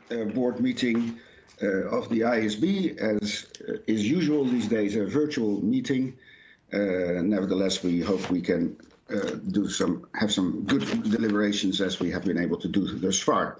board meeting of the ISB, as is usual these days, a virtual meeting. Nevertheless, we hope we can have some good deliberations as we have been able to do thus far.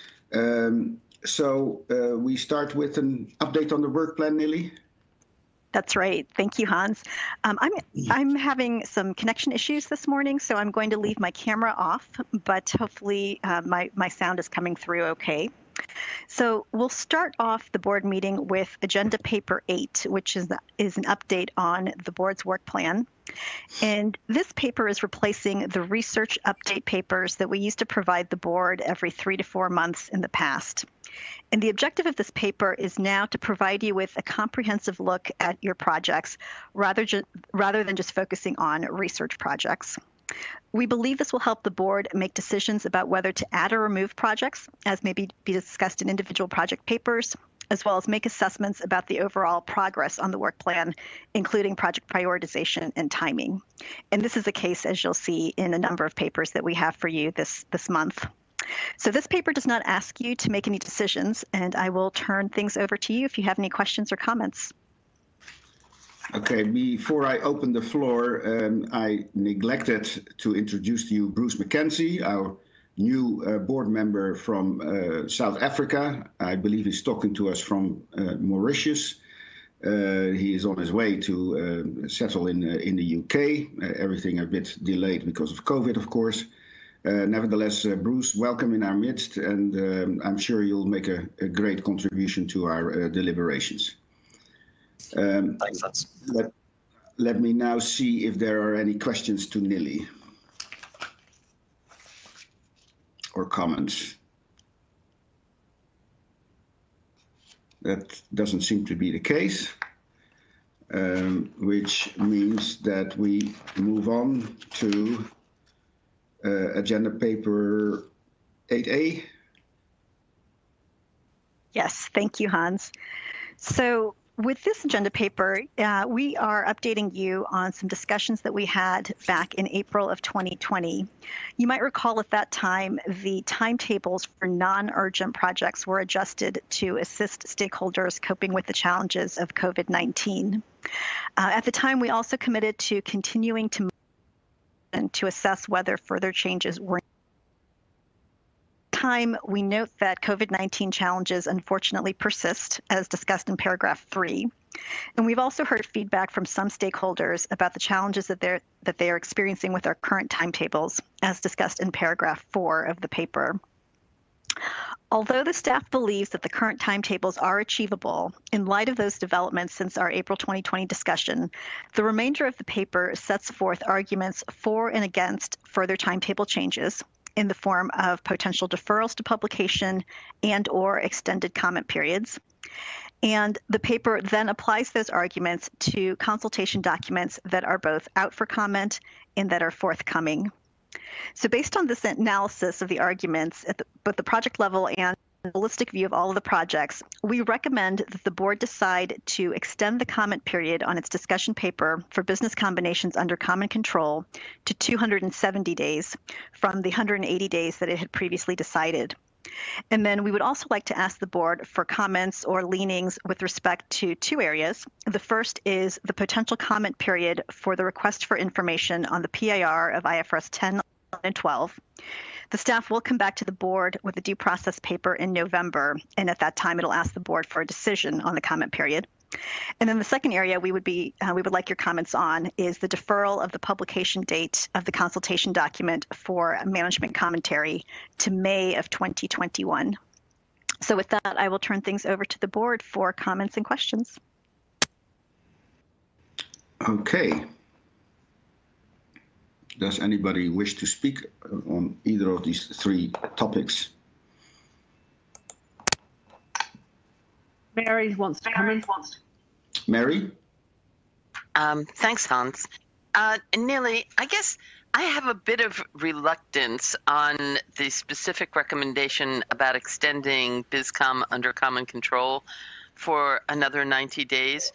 So we start with an update on the work plan, Nili. That's right. Thank you, Hans. I'm having some connection issues this morning, so I'm going to leave my camera off, but hopefully my sound is coming through okay. So we'll start off the board meeting with Agenda Paper 8, which is an update on the board's work plan. And this paper is replacing the research update papers that we used to provide the board every 3 to 4 months in the past. And the objective of this paper is now to provide you with a comprehensive look at your projects rather than just focusing on research projects. We believe this will help the board make decisions about whether to add or remove projects, as may be discussed in individual project papers, as well as make assessments about the overall progress on the work plan, including project prioritization and timing. And this is the case, as you'll see, in a number of papers that we have for you this month. So this paper does not ask you to make any decisions, and I will turn things over to you if you have any questions or comments. Okay, before I open the floor, I neglected to introduce to you Bruce Mackenzie, our new board member from South Africa. I believe he's talking to us from Mauritius. He is on his way to settle in the UK. Everything a bit delayed because of COVID, of course. Nevertheless, Bruce, welcome in our midst, and I'm sure you'll make a great contribution to our deliberations. Thanks, Hans. Let me now see if there are any questions to Nili or comments. That doesn't seem to be the case, which means that we move on to agenda paper 8A. Yes, thank you, Hans. So with this agenda paper, we are updating you on some discussions that we had back in April of 2020. You might recall at that time, the timetables for non-urgent projects were adjusted to assist stakeholders coping with the challenges of COVID-19. At the time, we also committed to continuing to assess whether further changes were time. We note that COVID-19 challenges unfortunately persist, as discussed in paragraph 3. And we've also heard feedback from some stakeholders about the challenges that they are experiencing with our current timetables, as discussed in paragraph 4 of the paper. Although the staff believes that the current timetables are achievable, in light of those developments since our April 2020 discussion, the remainder of the paper sets forth arguments for and against further timetable changes in the form of potential deferrals to publication and/or extended comment periods. And the paper then applies those arguments to consultation documents that are both out for comment and that are forthcoming. So based on this analysis of the arguments at both the project level and a holistic view of all of the projects, we recommend that the board decide to extend the comment period on its discussion paper for business combinations under common control to 270 days from the 180 days that it had previously decided. And then we would also like to ask the board for comments or leanings with respect to 2 areas. The first is the potential comment period for the request for information on the PIR of IFRS 10 and 12. The staff will come back to the board with a due process paper in November, and at that time it'll ask the board for a decision on the comment period. And then the second area we would like your comments on is the deferral of the publication date of the consultation document for management commentary to May of 2021. So with that, I will turn things over to the board for comments and questions. Okay. Does anybody wish to speak on either of these 3 topics? Mary wants to come in. Mary? Thanks, Hans. Nili, I guess I have a bit of reluctance on the specific recommendation about extending BizCom under common control for another 90 days.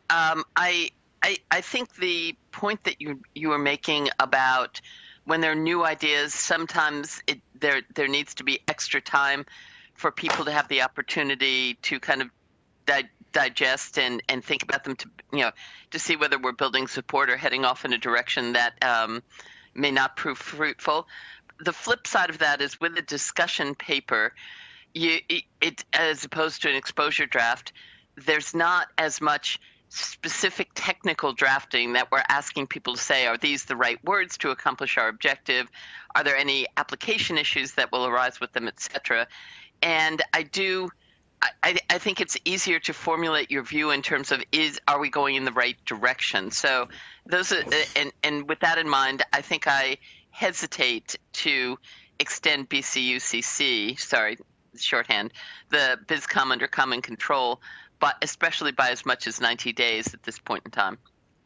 I think the point that you were making about when there are new ideas, sometimes there needs to be extra time for people to have the opportunity to kind of digest and think about them, to see whether we're building support or heading off in a direction that may not prove fruitful. The flip side of that is with a discussion paper, it as opposed to an exposure draft, there's not as much specific technical drafting that we're asking people to say, are these the right words to accomplish our objective? Are there any application issues that will arise with them, etc.? And I think it's easier to formulate your view in terms of are we going in the right direction? So those are, and with that in mind, I think I hesitate to extend BCUCC, sorry, shorthand, the BizCom under common control, but especially by as much as 90 days at this point in time.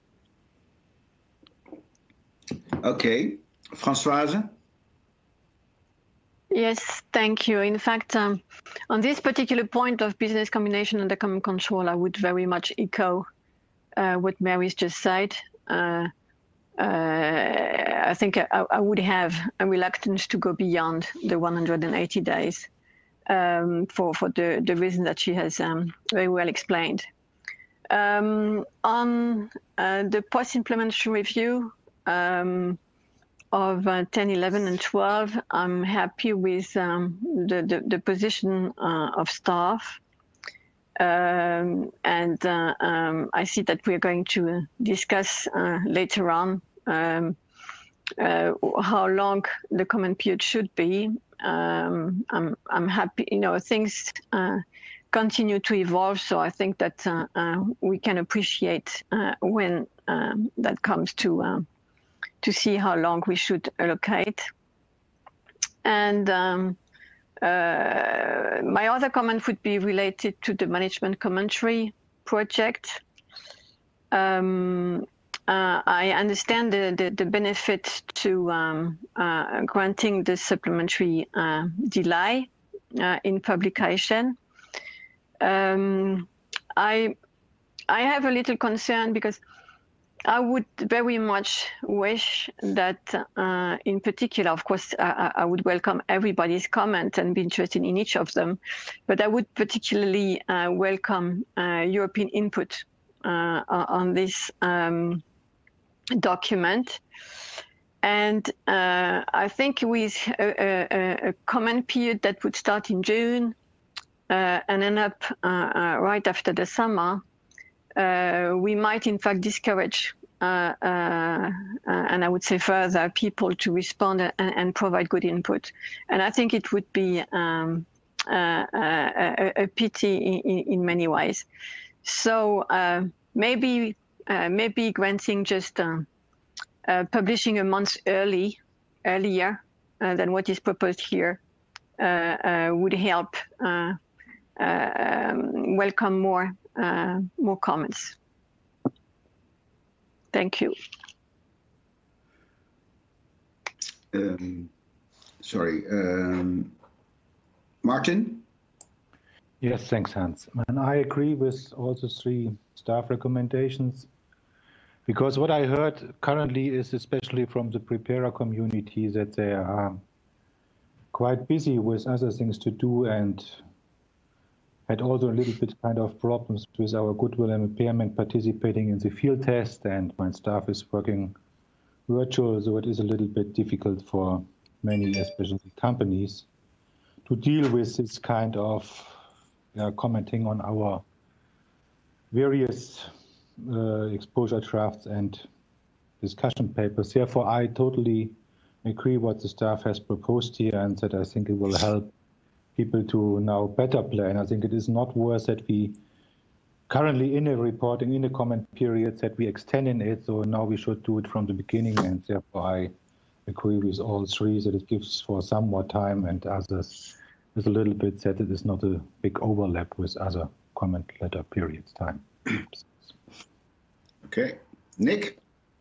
Okay, Françoise? Yes, thank you. In fact, on this particular point of business combination under common control, I would very much echo what Mary's just said. I think I would have a reluctance to go beyond the 180 days for the reason that she has very well explained. On the post-implementation review of 10, 11, and 12, I'm happy with the position of staff. And I see that we're going to discuss later on how long the comment period should be. I'm happy, things continue to evolve, so I think that we can appreciate when that comes to see how long we should allocate. And my other comment would be related to the management commentary project. I understand the benefit to granting the supplementary delay in publication. I have a little concern because I would very much wish that, in particular, of course, I would welcome everybody's comment and be interested in each of them, but I would particularly welcome European input on this document. And I think with a comment period that would start in June and end up right after the summer, we might in fact discourage and I would say further people to respond and provide good input. And I think it would be a pity in many ways. So maybe granting just publishing a month earlier than what is proposed here would help welcome more comments. Thank you. Sorry, Martin? Yes, thanks, Hans. And I agree with all the three staff recommendations, because what I heard currently is, especially from the preparer community, that they are quite busy with other things to do and had also a little bit kind of problems with our goodwill and impairment participating in the field test, and my staff is working virtual, so it is a little bit difficult for many, especially companies, to deal with this kind of commenting on our various exposure drafts and discussion papers. Therefore, I totally agree what the staff has proposed here, and that I think it will help people to now better plan. I think it is not worth that we currently in a reporting, in a comment period, that we extending it, so now we should do it from the beginning, and therefore I agree with all three that it gives for some more time, and others is a little bit that it is not a big overlap with other comment letter periods time. Okay, Nick?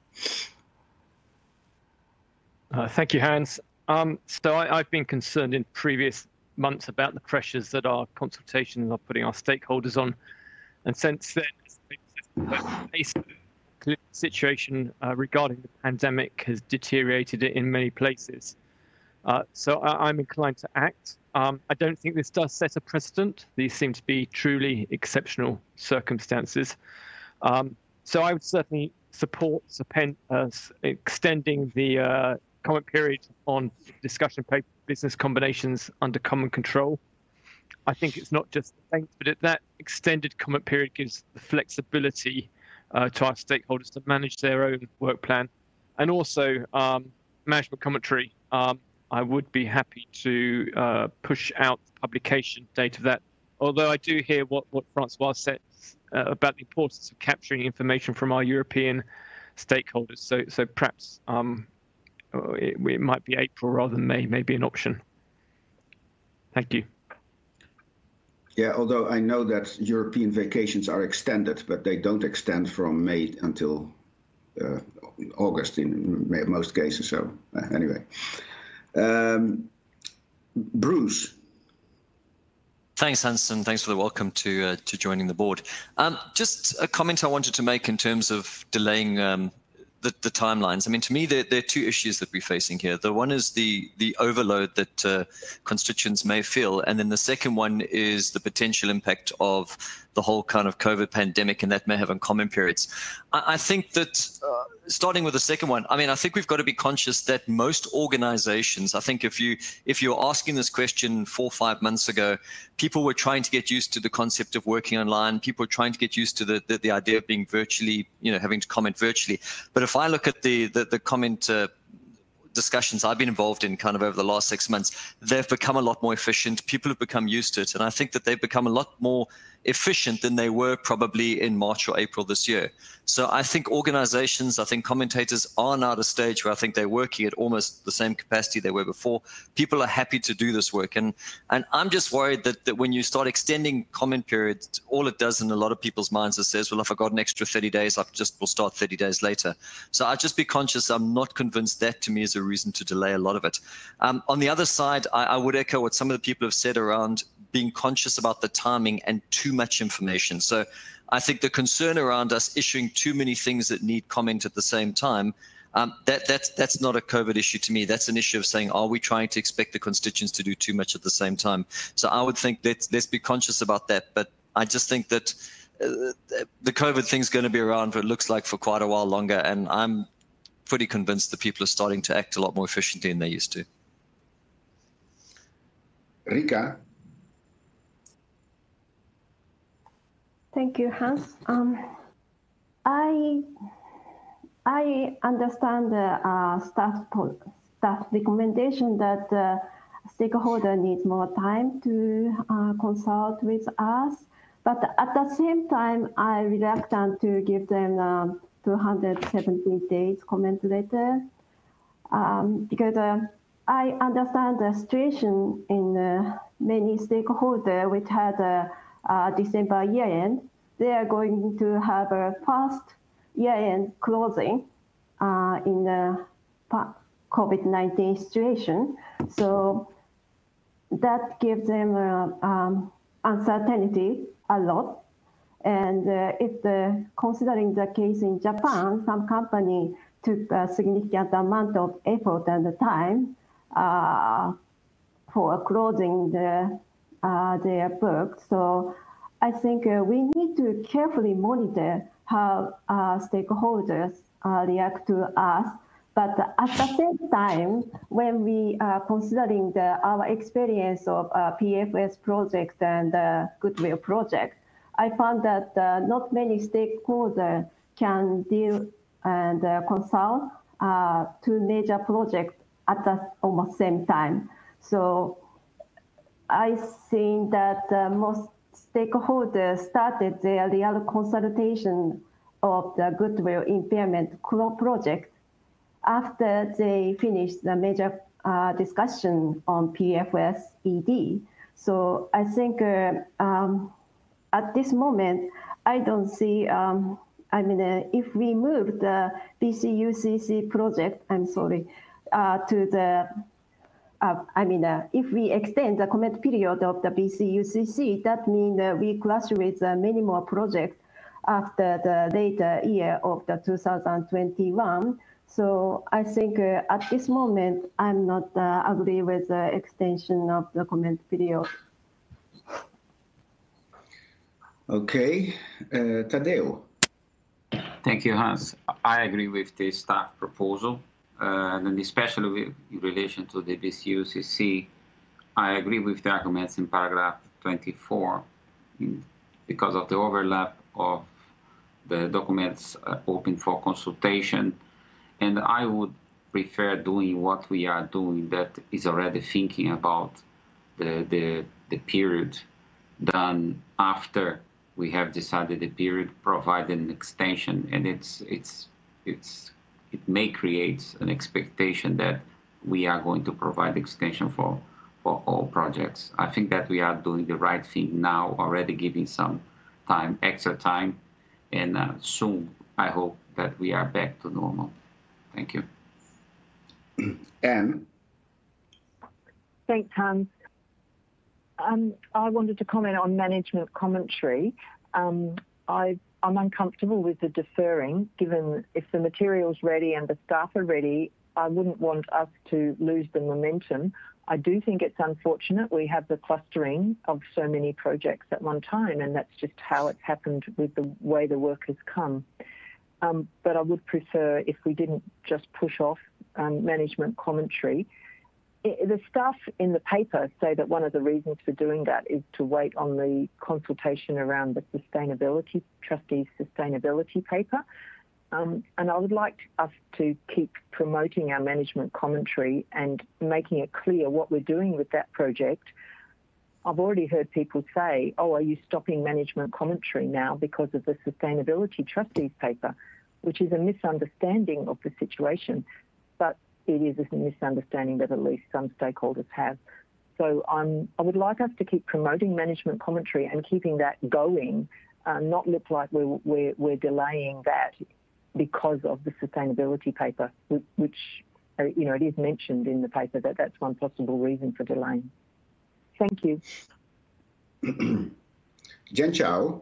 Thank you, Hans. So I've been concerned in previous months about the pressures that our consultations are putting our stakeholders on. And since then, the situation regarding the pandemic has deteriorated in many places. So I'm inclined to act. I don't think this does set a precedent. These seem to be truly exceptional circumstances. So I would certainly support extending the comment period on discussion paper business combinations under common control. I think it's not just the length, but that extended comment period gives the flexibility to our stakeholders to manage their own work plan. And also management commentary. I would be happy to push out the publication date of that. Although I do hear what Francois said about the importance of capturing information from our European stakeholders. So perhaps it might be April rather than May, maybe an option. Thank you. Yeah, although I know that European vacations are extended, but they don't extend from May until August in most cases. So anyway, Bruce. Thanks, Hans, and thanks for the welcome to joining the board. Just a comment I wanted to make in terms of delaying the timelines. I mean, to me, there are two issues that we're facing here. The one is the overload that constituents may feel, and then the second one is the potential impact of the whole kind of COVID pandemic, and that may have on comment periods. I think that starting with the second one, I mean, I think we've got to be conscious that most organizations, I think if you're asking this question 4 or 5 months ago, people were trying to get used to the concept of working online. People were trying to get used to the idea of being virtually, having to comment virtually. But if I look at the comment discussions I've been involved in kind of over the last 6 months, they've become a lot more efficient. People have become used to it. And I think that they've become a lot more efficient than they were probably in March or April this year. So I think organizations, I think commentators are now at a stage where I think they're working at almost the same capacity they were before. People are happy to do this work. And I'm just worried that when you start extending comment periods, all it does in a lot of people's minds is says, well, if I got an extra 30 days, will start 30 days later. So I'd just be conscious. I'm not convinced that to me is a reason to delay a lot of it. On the other side, I would echo what some of the people have said around being conscious about the timing and too much information. So I think the concern around us issuing too many things that need comment at the same time, that's not a COVID issue to me. That's an issue of saying, are we trying to expect the constituents to do too much at the same time? So I would think let's be conscious about that. But I just think that the COVID thing's going to be around, it looks like, for quite a while longer. And I'm pretty convinced that people are starting to act a lot more efficiently than they used to. Rika. Thank you, Hans. I understand the staff recommendation that stakeholder needs more time to consult with us, but at the same time, I'm reluctant to give them 270 days comment letter because I understand the situation in many stakeholders which had a December year-end. They are going to have a first year-end closing in the COVID-19 situation. So that gives them uncertainty a lot. And considering the case in Japan, some company took a significant amount of effort and time for closing their books. So I think we need to carefully monitor how stakeholders react to us. But at the same time, when we are considering our experience of PFS project and Goodwill project, I found that not many stakeholders can deal and consult two major projects at the almost same time. So I think that most stakeholders started their real consultation of the Goodwill impairment project after they finished the major discussion on PFS ED. So I think at this moment, I don't see, if we move the BCUCC project, to the if we extend the comment period of the BCUCC, that means we clash with many more projects after the later year of the 2021. So I think at this moment, I'm not agree with the extension of the comment period. Okay, Tadeo. Thank you, Hans. I agree with the staff proposal, and especially in relation to the BCUCC. I agree with the arguments in paragraph 24 because of the overlap of the documents open for consultation. And I would prefer doing what we are doing, that is already thinking about the period done after we have decided the period, provide an extension, and it may create an expectation that we are going to provide extension for all projects. I think that we are doing the right thing now, already giving some time, extra time, and soon I hope that we are back to normal. Thank you. Anne? Thanks, Hans. I wanted to comment on management commentary. I'm uncomfortable with the deferring, given if the material's ready and the staff are ready, I wouldn't want us to lose the momentum. I do think it's unfortunate we have the clustering of so many projects at one time, and that's just how it's happened with the way the work has come. But I would prefer if we didn't just push off management commentary. The staff in the paper say that one of the reasons for doing that is to wait on the consultation around the sustainability, trustees' sustainability paper. And I would like us to keep promoting our management commentary and making it clear what we're doing with that project. I've already heard people say, oh, are you stopping management commentary now because of the sustainability trustees paper, which is a misunderstanding of the situation. But it is a misunderstanding that at least some stakeholders have. So I would like us to keep promoting management commentary and keeping that going, not look like we're delaying that because of the sustainability paper, which it is mentioned in the paper that that's one possible reason for delaying. Thank you. Jen Chao.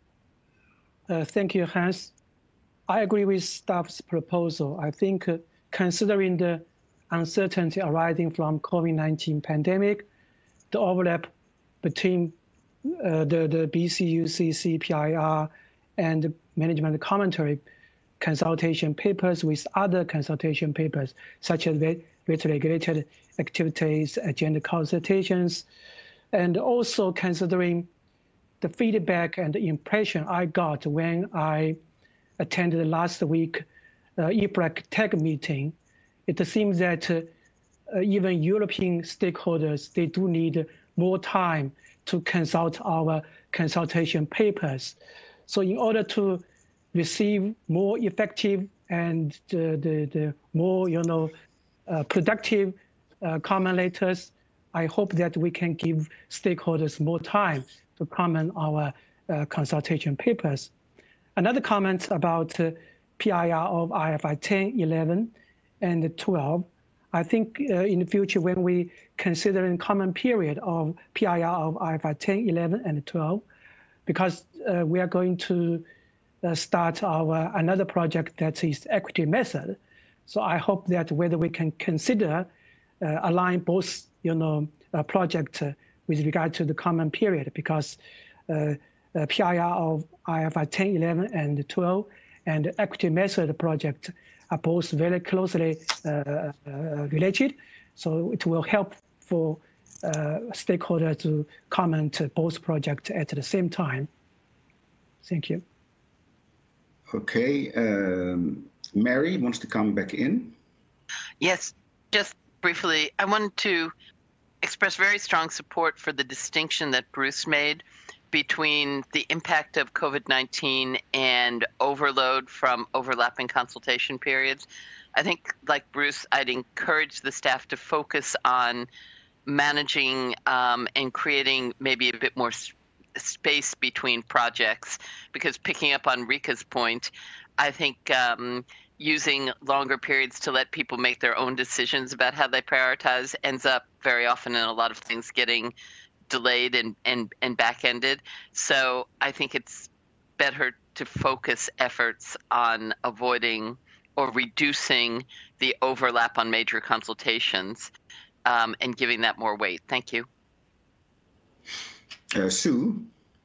Thank you, Hans. I agree with staff's proposal. I think considering the uncertainty arising from COVID-19 pandemic, the overlap between the BCUCC, PIR, and management commentary consultation papers with other consultation papers, such as regulated activities, agenda consultations, and also considering the feedback and the impression I got when I attended last week IPREC TEC meeting. It seems that even European stakeholders, they do need more time to consult our consultation papers. So in order to receive more effective and the more productive comment letters, I hope that we can give stakeholders more time to comment our consultation papers. Another comment about PIR of IFI 10, 11, and 12. I think in the future, when we consider in common period of PIR of IFI 10, 11, and 12, because we are going to start another project that is equity method. So I hope that whether we can consider align both, project with regard to the common period, because PIR of IFI 10, 11, and 12 and equity method project are both very closely related. So it will help for stakeholders to comment both projects at the same time. Thank you. Okay, Mary wants to come back in. Yes, just briefly, I wanted to express very strong support for the distinction that Bruce made between the impact of COVID-19 and overload from overlapping consultation periods. I think, like Bruce, I'd encourage the staff to focus on managing and creating maybe a bit more space between projects, because picking up on Rika's point, I think using longer periods to let people make their own decisions about how they prioritize ends up very often in a lot of things getting delayed and back-ended. So I think it's better to focus efforts on avoiding or reducing the overlap on major consultations and giving that more weight? Thank you. Sue?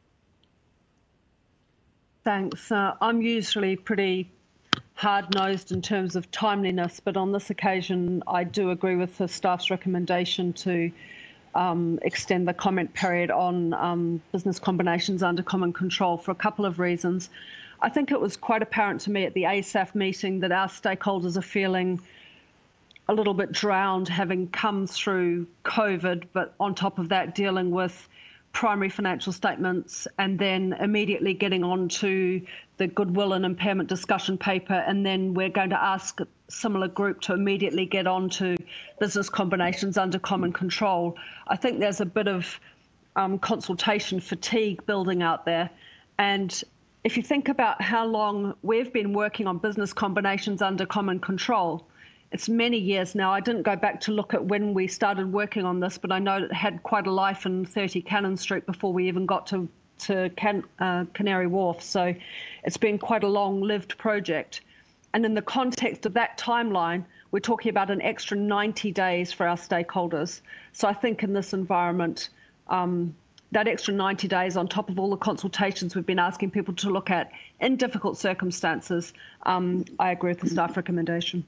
Thanks. I'm usually pretty hard-nosed in terms of timeliness, but on this occasion, I do agree with the staff's recommendation to extend the comment period on business combinations under common control for a couple of reasons. I think it was quite apparent to me at the ASAF meeting that our stakeholders are feeling a little bit drowned, having come through COVID, but on top of that, dealing with primary financial statements and then immediately getting on to the goodwill and impairment discussion paper. And then we're going to ask a similar group to immediately get on to business combinations under common control. I think there's a bit of consultation fatigue building out there. And if you think about how long we've been working on business combinations under common control, it's many years now. I didn't go back to look at when we started working on this, but I know it had quite a life in 30 Cannon Street before we even got to Canary Wharf. So it's been quite a long-lived project. And in the context of that timeline, we're talking about an extra 90 days for our stakeholders. So I think in this environment, that extra 90 days on top of all the consultations we've been asking people to look at in difficult circumstances, I agree with the staff recommendation.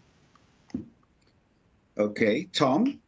Okay, Tom?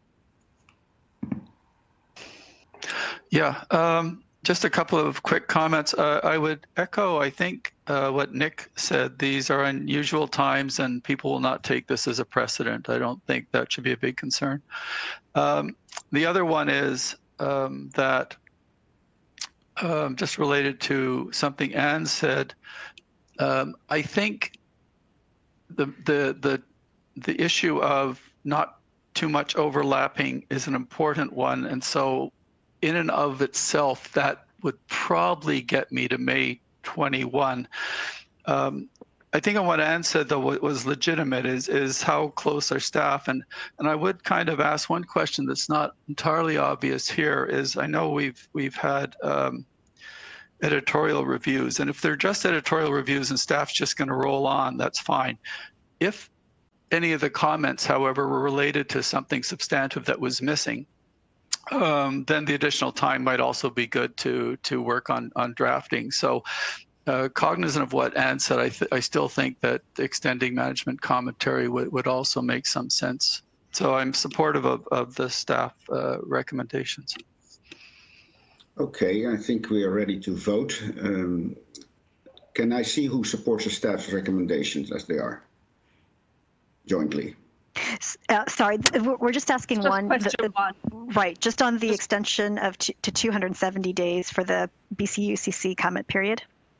Yeah, just a couple of quick comments. I would echo, I think, what Nick said. These are unusual times and people will not take this as a precedent. I don't think that should be a big concern. The other one is that just related to something Anne said, I think the issue of not too much overlapping is an important one. And so in and of itself, that would probably get me to May 21. I think on what Anne said, though, what was legitimate is how close our staff, and I would kind of ask one question that's not entirely obvious here is, I know we've had editorial reviews, and if they're just editorial reviews and staff's just going to roll on, that's fine. If any of the comments, however, were related to something substantive that was missing, then the additional time might also be good to work on drafting. So cognizant of what Anne said, I still think that extending management commentary would also make some sense. So I'm supportive of the staff recommendations. Okay, I think we are ready to vote. Can I see who supports the staff's recommendations as they are? Jointly. Sorry, we're just asking one. Question one. Right, just on the extension of to 270 days for the BCUCC comment period.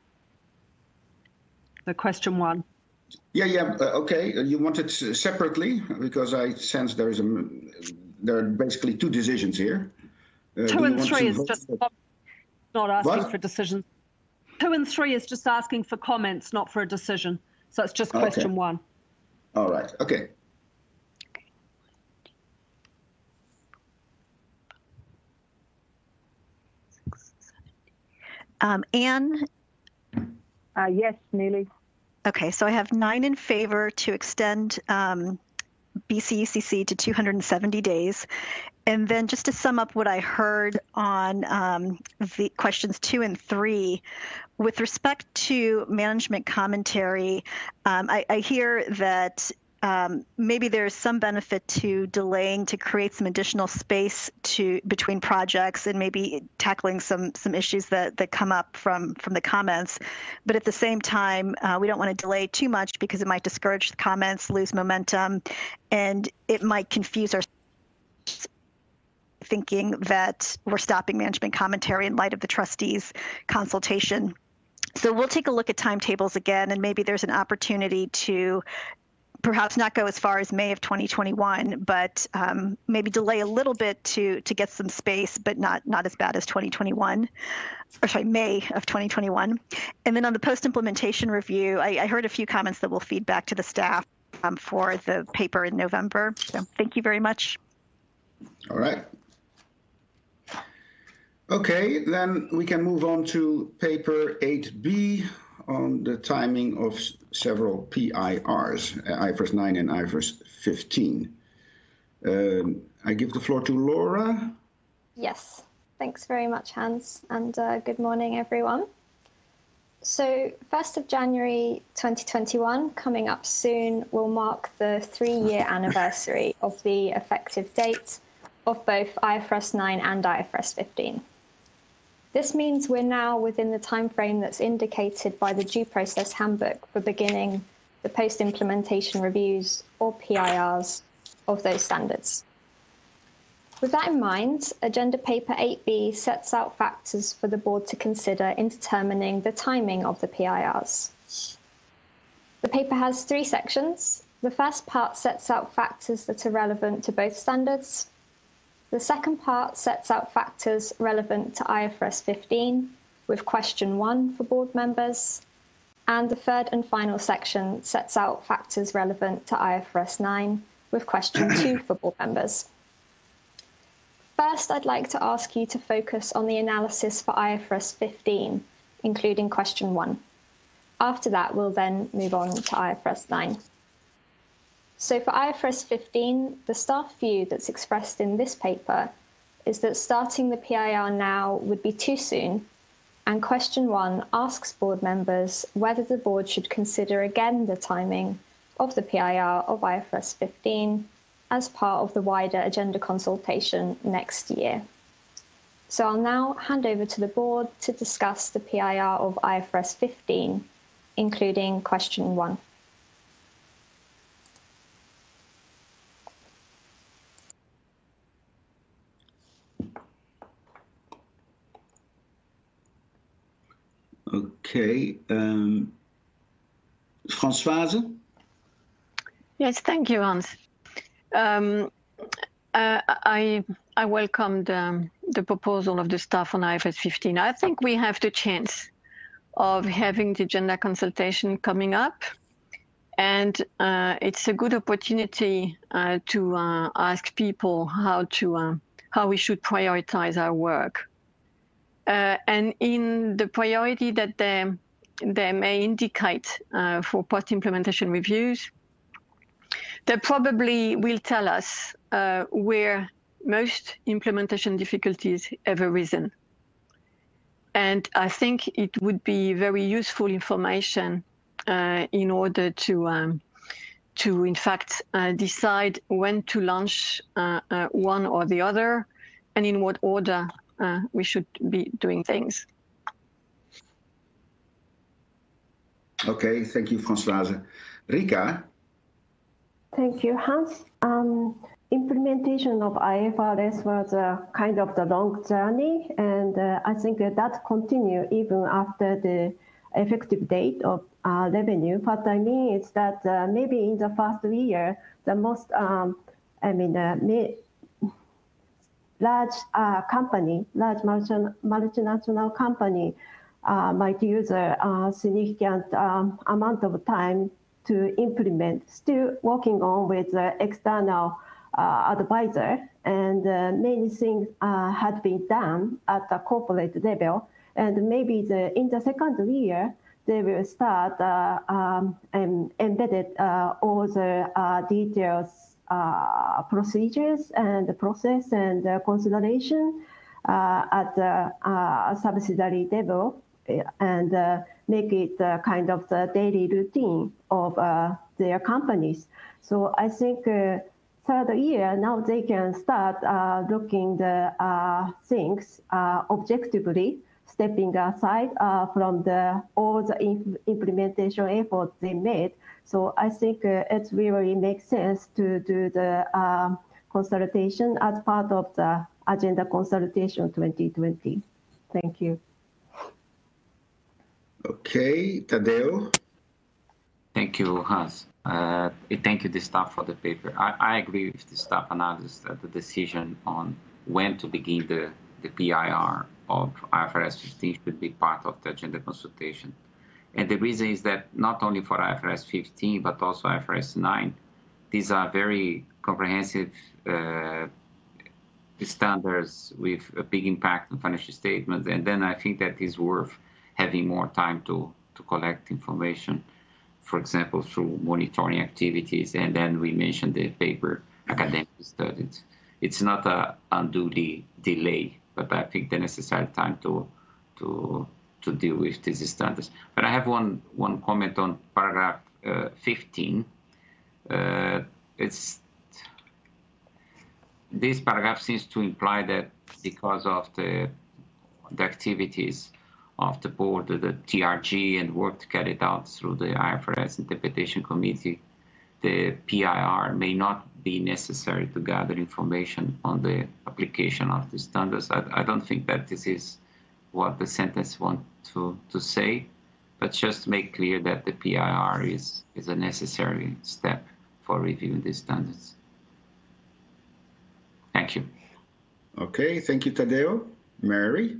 The question one. Yeah. Okay. You want it separately because I sense there are basically two decisions here. 2 and 3 is just not asking for decisions. 2 and 3 is just asking for comments, not for a decision. So it's just question one. All right. Okay. Anne? Yes, Neely. Okay, so I have 9 in favor to extend BCUCC to 270 days. And then just to sum up what I heard on the questions 2 and 3, with respect to management commentary, I hear that maybe there's some benefit to delaying to create some additional space between projects and maybe tackling some issues that come up from the comments. But at the same time, we don't want to delay too much because it might discourage the comments, lose momentum, and it might confuse our thinking that we're stopping management commentary in light of the trustees' consultation. So we'll take a look at timetables again, and maybe there's an opportunity to perhaps not go as far as May of 2021, but maybe delay a little bit to get some space, but not as bad as 2021, or sorry, May of 2021. And then on the post-implementation review, I heard a few comments that will feed back to the staff for the paper in November. So thank you very much. All right. Okay, then we can move on to paper 8B on the timing of several PIRs, IFRS 9 and IFRS 15. I give the floor to Laura. Yes, thanks very much, Hans, and good morning, everyone. So 1st of January 2021, coming up soon, will mark the 3-year anniversary of the effective date of both IFRS 9 and IFRS 15. This means we're now within the timeframe that's indicated by the Due Process Handbook for beginning the post-implementation reviews, or PIRs, of those standards. With that in mind, Agenda Paper 8B sets out factors for the board to consider in determining the timing of the PIRs. The paper has 3 sections. The first part sets out factors that are relevant to both standards. The second part sets out factors relevant to IFRS 15, with question 1 for board members. And the third and final section sets out factors relevant to IFRS 9, with question 2 for board members. First, I'd like to ask you to focus on the analysis for IFRS 15, including question 1. After that, we'll then move on to IFRS 9. So for IFRS 15, the staff view that's expressed in this paper is that starting the PIR now would be too soon, and question 1 asks board members whether the board should consider again the timing of the PIR of IFRS 15 as part of the wider agenda consultation next year. So I'll now hand over to the board to discuss the PIR of IFRS 15, including question 1. Okay, Françoise? Yes, thank you, Hans. I welcomed the proposal of the staff on IFRS 15. I think we have the chance of having the agenda consultation coming up, and it's a good opportunity to ask people how we should prioritize our work. And in the priority that they may indicate for post-implementation reviews, they probably will tell us where most implementation difficulties have arisen. And I think it would be very useful information in order to in fact, decide when to launch one or the other, and in what order we should be doing things. Okay, thank you, Françoise. Rika? Thank you, Hans. Implementation of IFRS was a kind of the long journey, and I think that continue even after the effective date of revenue. What I mean is that maybe in the first year, the most, large company, large multinational company might use a significant amount of time to implement, still working on with the external advisor, and many things had been done at the corporate level. And maybe in the second year, they will start embedded all the details, procedures and the process and consideration at the subsidiary level, and make it kind of the daily routine of their companies. So I think third year, now they can start looking the things objectively, stepping aside from all the implementation efforts they made. So I think it really makes sense to do the consultation as part of the Agenda Consultation 2020. Thank you. Okay, Tadeo. Thank you, Hans. Thank you, the staff, for the paper. I agree with the staff analysis that the decision on when to begin the PIR of IFRS 15 should be part of the agenda consultation. And the reason is that not only for IFRS 15, but also IFRS 9, these are very comprehensive standards with a big impact on financial statements. And then I think that it's worth having more time to collect information, for example, through monitoring activities. And then we mentioned the paper academic studies. It's not a unduly delay, but I think the necessary time to deal with these standards. But I have one comment on paragraph 15. This paragraph seems to imply that because of the activities of the board, the TRG, and work carried out through the IFRS Interpretation Committee, the PIR may not be necessary to gather information on the application of the standards. I don't think that this is what the sentence wants to say, but just make clear that the PIR is a necessary step for reviewing these standards. Thank you. Okay, thank you, Tadeo. Mary?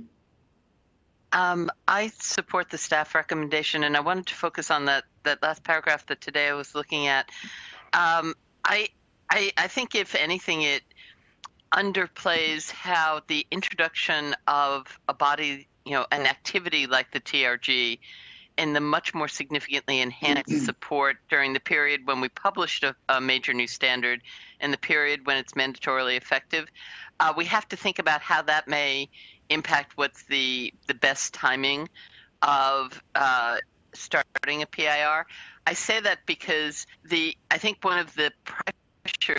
I support the staff recommendation, and I wanted to focus on that last paragraph that today I was looking at. I think, if anything, it underplays how the introduction of a body, an activity like the TRG, and the much more significantly enhanced support during the period when we published a major new standard and the period when it's mandatorily effective. We have to think about how that may impact what's the best timing of starting a PIR. I say that because I think one of the pressures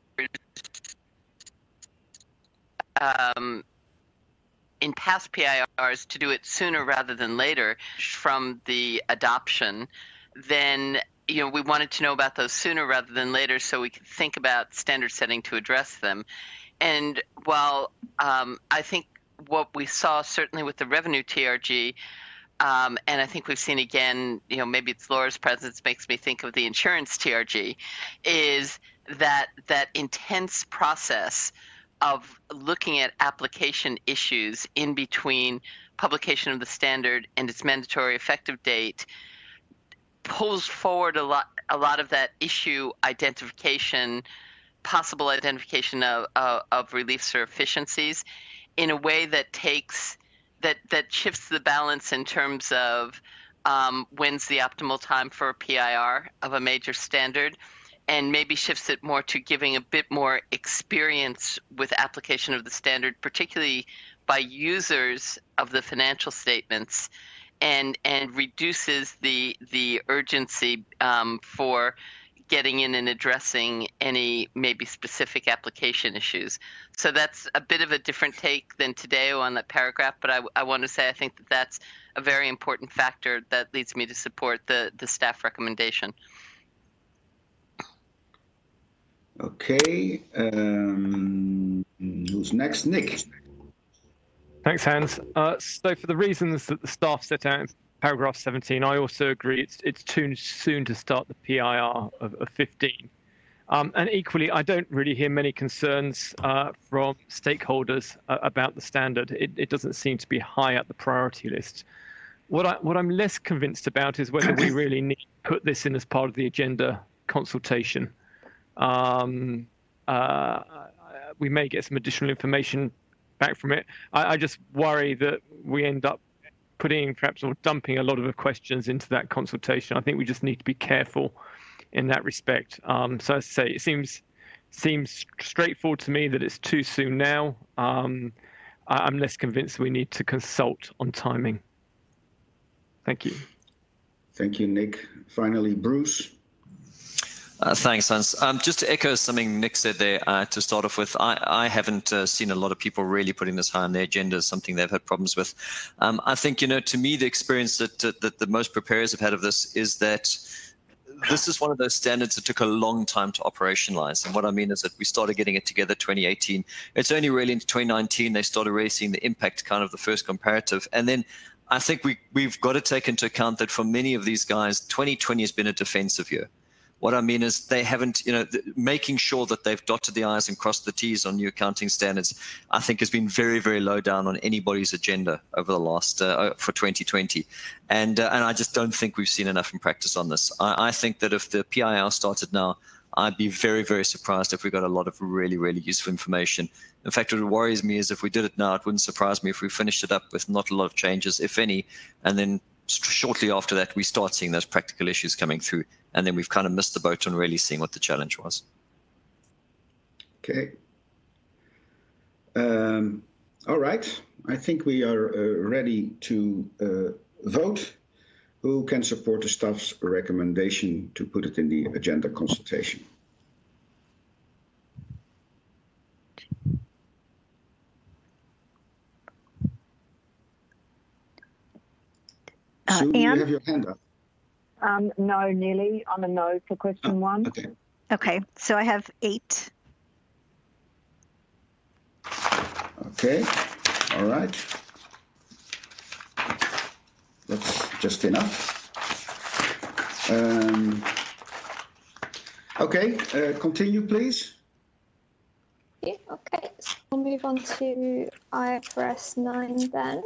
in past PIRs to do it sooner rather than later from the adoption, then we wanted to know about those sooner rather than later so we could think about standard setting to address them. And while I think what we saw certainly with the revenue TRG, and I think we've seen again, maybe it's Laura's presence makes me think of the insurance TRG, is that intense process of looking at application issues in between publication of the standard and its mandatory effective date pulls forward a lot of that issue identification, possible identification of reliefs or efficiencies in a way that shifts the balance in terms of when's the optimal time for a PIR of a major standard, and maybe shifts it more to giving a bit more experience with application of the standard, particularly by users of the financial statements, and reduces the urgency for getting in and addressing any maybe specific application issues. So that's a bit of a different take than Tadeo on that paragraph, but I want to say I think that's a very important factor that leads me to support the staff recommendation. Okay, who's next? Nick. Thanks, Hans. So for the reasons that the staff set out in paragraph 17, I also agree it's too soon to start the PIR of 15. And equally, I don't really hear many concerns from stakeholders about the standard. It doesn't seem to be high up the priority list. What I'm less convinced about is whether we really need to put this in as part of the agenda consultation. We may get some additional information back from it. I just worry that we end up putting perhaps or dumping a lot of the questions into that consultation. I think we just need to be careful in that respect. So as I say, it seems straightforward to me that it's too soon now. I'm less convinced we need to consult on timing. Thank you. Thank you, Nick. Finally, Bruce. Thanks, Hans. Just to echo something Nick said there to start off with, I haven't seen a lot of people really putting this high on their agenda as something they've had problems with. I think, to me, the experience that the most preparers have had of this is that this is one of those standards that took a long time to operationalize. And what I mean is that we started getting it together 2018. It's only really into 2019 they started really seeing the impact, kind of the first comparative. And then I think we've got to take into account that for many of these guys, 2020 has been a defensive year. What I mean is they haven't, making sure that they've dotted the I's and crossed the T's on new accounting standards, I think has been very, very low down on anybody's agenda over the last, for 2020. And I just don't think we've seen enough in practice on this. I think that if the PIR started now, I'd be very, very surprised if we got a lot of really, really useful information. In fact, what worries me is if we did it now, it wouldn't surprise me if we finished it up with not a lot of changes, if any, and then shortly after that, we start seeing those practical issues coming through, and then we've kind of missed the boat on really seeing what the challenge was. Okay. All right. I think we are ready to vote. Who can support the staff's recommendation to put it in the agenda consultation? Sue, you have your hand up. No, Neely. I'm a no for question 1. Okay. Okay, so I have 8. Okay, all right. That's just enough. Okay, continue, please. Yeah, okay, so we'll move on to IFRS 9 then.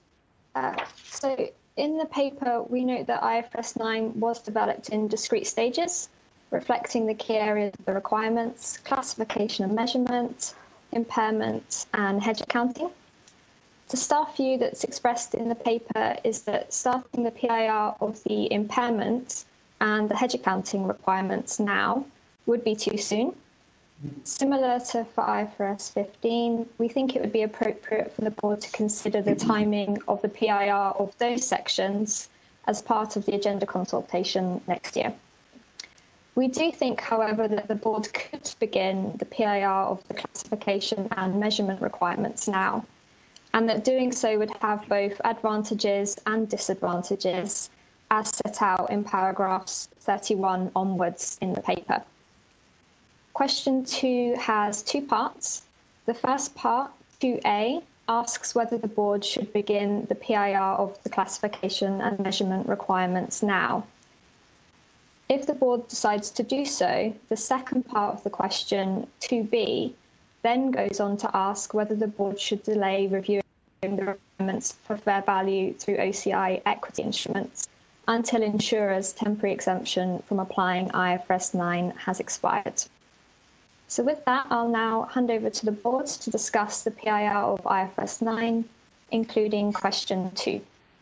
So in the paper, we note that IFRS 9 was developed in discrete stages, reflecting the key areas of the requirements, classification and measurement, impairment, and hedge accounting. The staff view that's expressed in the paper is that starting the PIR of the impairment and the hedge accounting requirements now would be too soon. Similar to for IFRS 15, we think it would be appropriate for the board to consider the timing of the PIR of those sections as part of the agenda consultation next year. We do think, however, that the board could begin the PIR of the classification and measurement requirements now, and that doing so would have both advantages and disadvantages as set out in paragraphs 31 onwards in the paper. Question 2 has 2 parts. The first part, 2A, asks whether the board should begin the PIR of the classification and measurement requirements now. If the board decides to do so, the second part of the question, 2B, then goes on to ask whether the board should delay reviewing the requirements for fair value through OCI equity instruments until insurers' temporary exemption from applying IFRS 9 has expired. So with that, I'll now hand over to the board to discuss the PIR of IFRS 9, including question 2.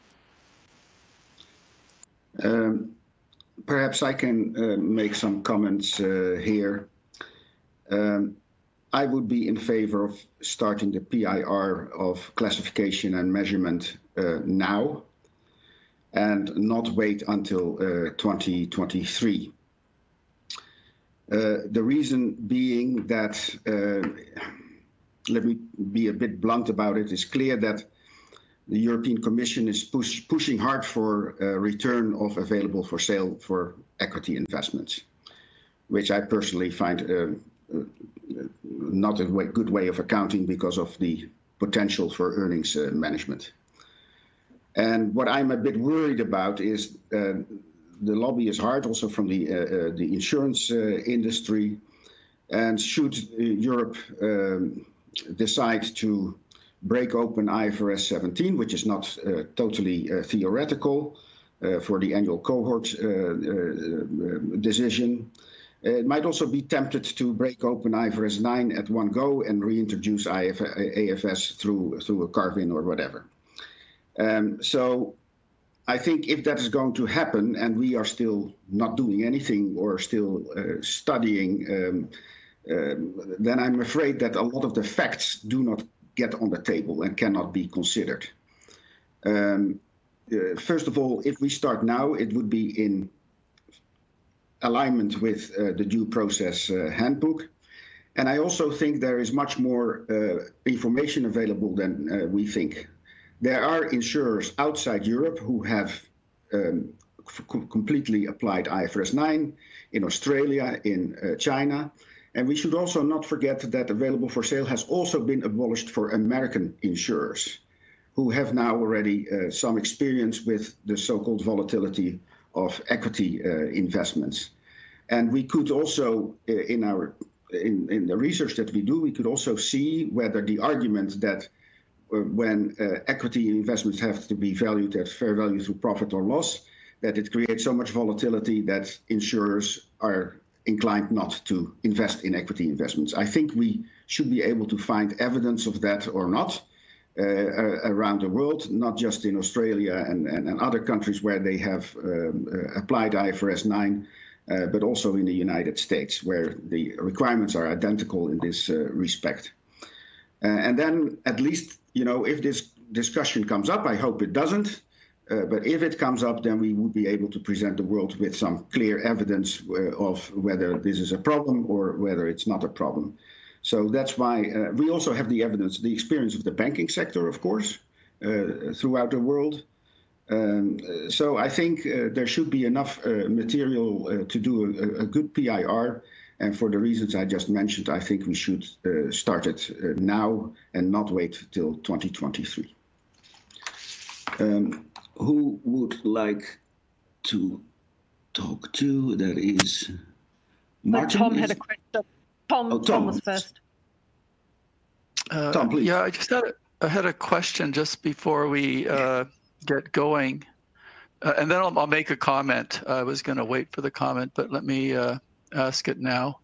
Perhaps I can make some comments here. I would be in favor of starting the PIR of classification and measurement now and not wait until 2023. The reason being that, let me be a bit blunt about it, it's clear that the European Commission is pushing hard for a return of available for sale for equity investments, which I personally find not a good way of accounting because of the potential for earnings management. And what I'm a bit worried about is the lobby is hard also from the insurance industry, and should Europe decide to break open IFRS 17, which is not totally theoretical for the annual cohort decision. It might also be tempted to break open IFRS 9 at one go and reintroduce AFS through a carve-in or whatever. So I think if that is going to happen and we are still not doing anything or still studying, then I'm afraid that a lot of the facts do not get on the table and cannot be considered. First of all, if we start now, it would be in alignment with the due process handbook. And I also think there is much more information available than we think. There are insurers outside Europe who have completely applied IFRS 9 in Australia, in China. And we should also not forget that available for sale has also been abolished for American insurers who have now already some experience with the so-called volatility of equity investments. And we could also, in the research that we do, we could also see whether the argument that when equity investments have to be valued at fair value through profit or loss, that it creates so much volatility that insurers are inclined not to invest in equity investments. I think we should be able to find evidence of that or not, around the world, not just in Australia and other countries where they have applied IFRS 9, but also in the United States, where the requirements are identical in this respect. And then at least, if this discussion comes up, I hope it doesn't, but if it comes up, then we would be able to present the world with some clear evidence of whether this is a problem or whether it's not a problem. So that's why we also have the evidence, the experience of the banking sector, of course, throughout the world. So I think there should be enough material to do a good PIR. And for the reasons I just mentioned, I think we should start it now and not wait till 2023. Who would like to talk to? That is Martin. Tom had a question. Tom was first. Tom, please. Yeah, I had a question just before we get going, and then I'll make a comment. I was going to wait for the comment, but let me ask it now.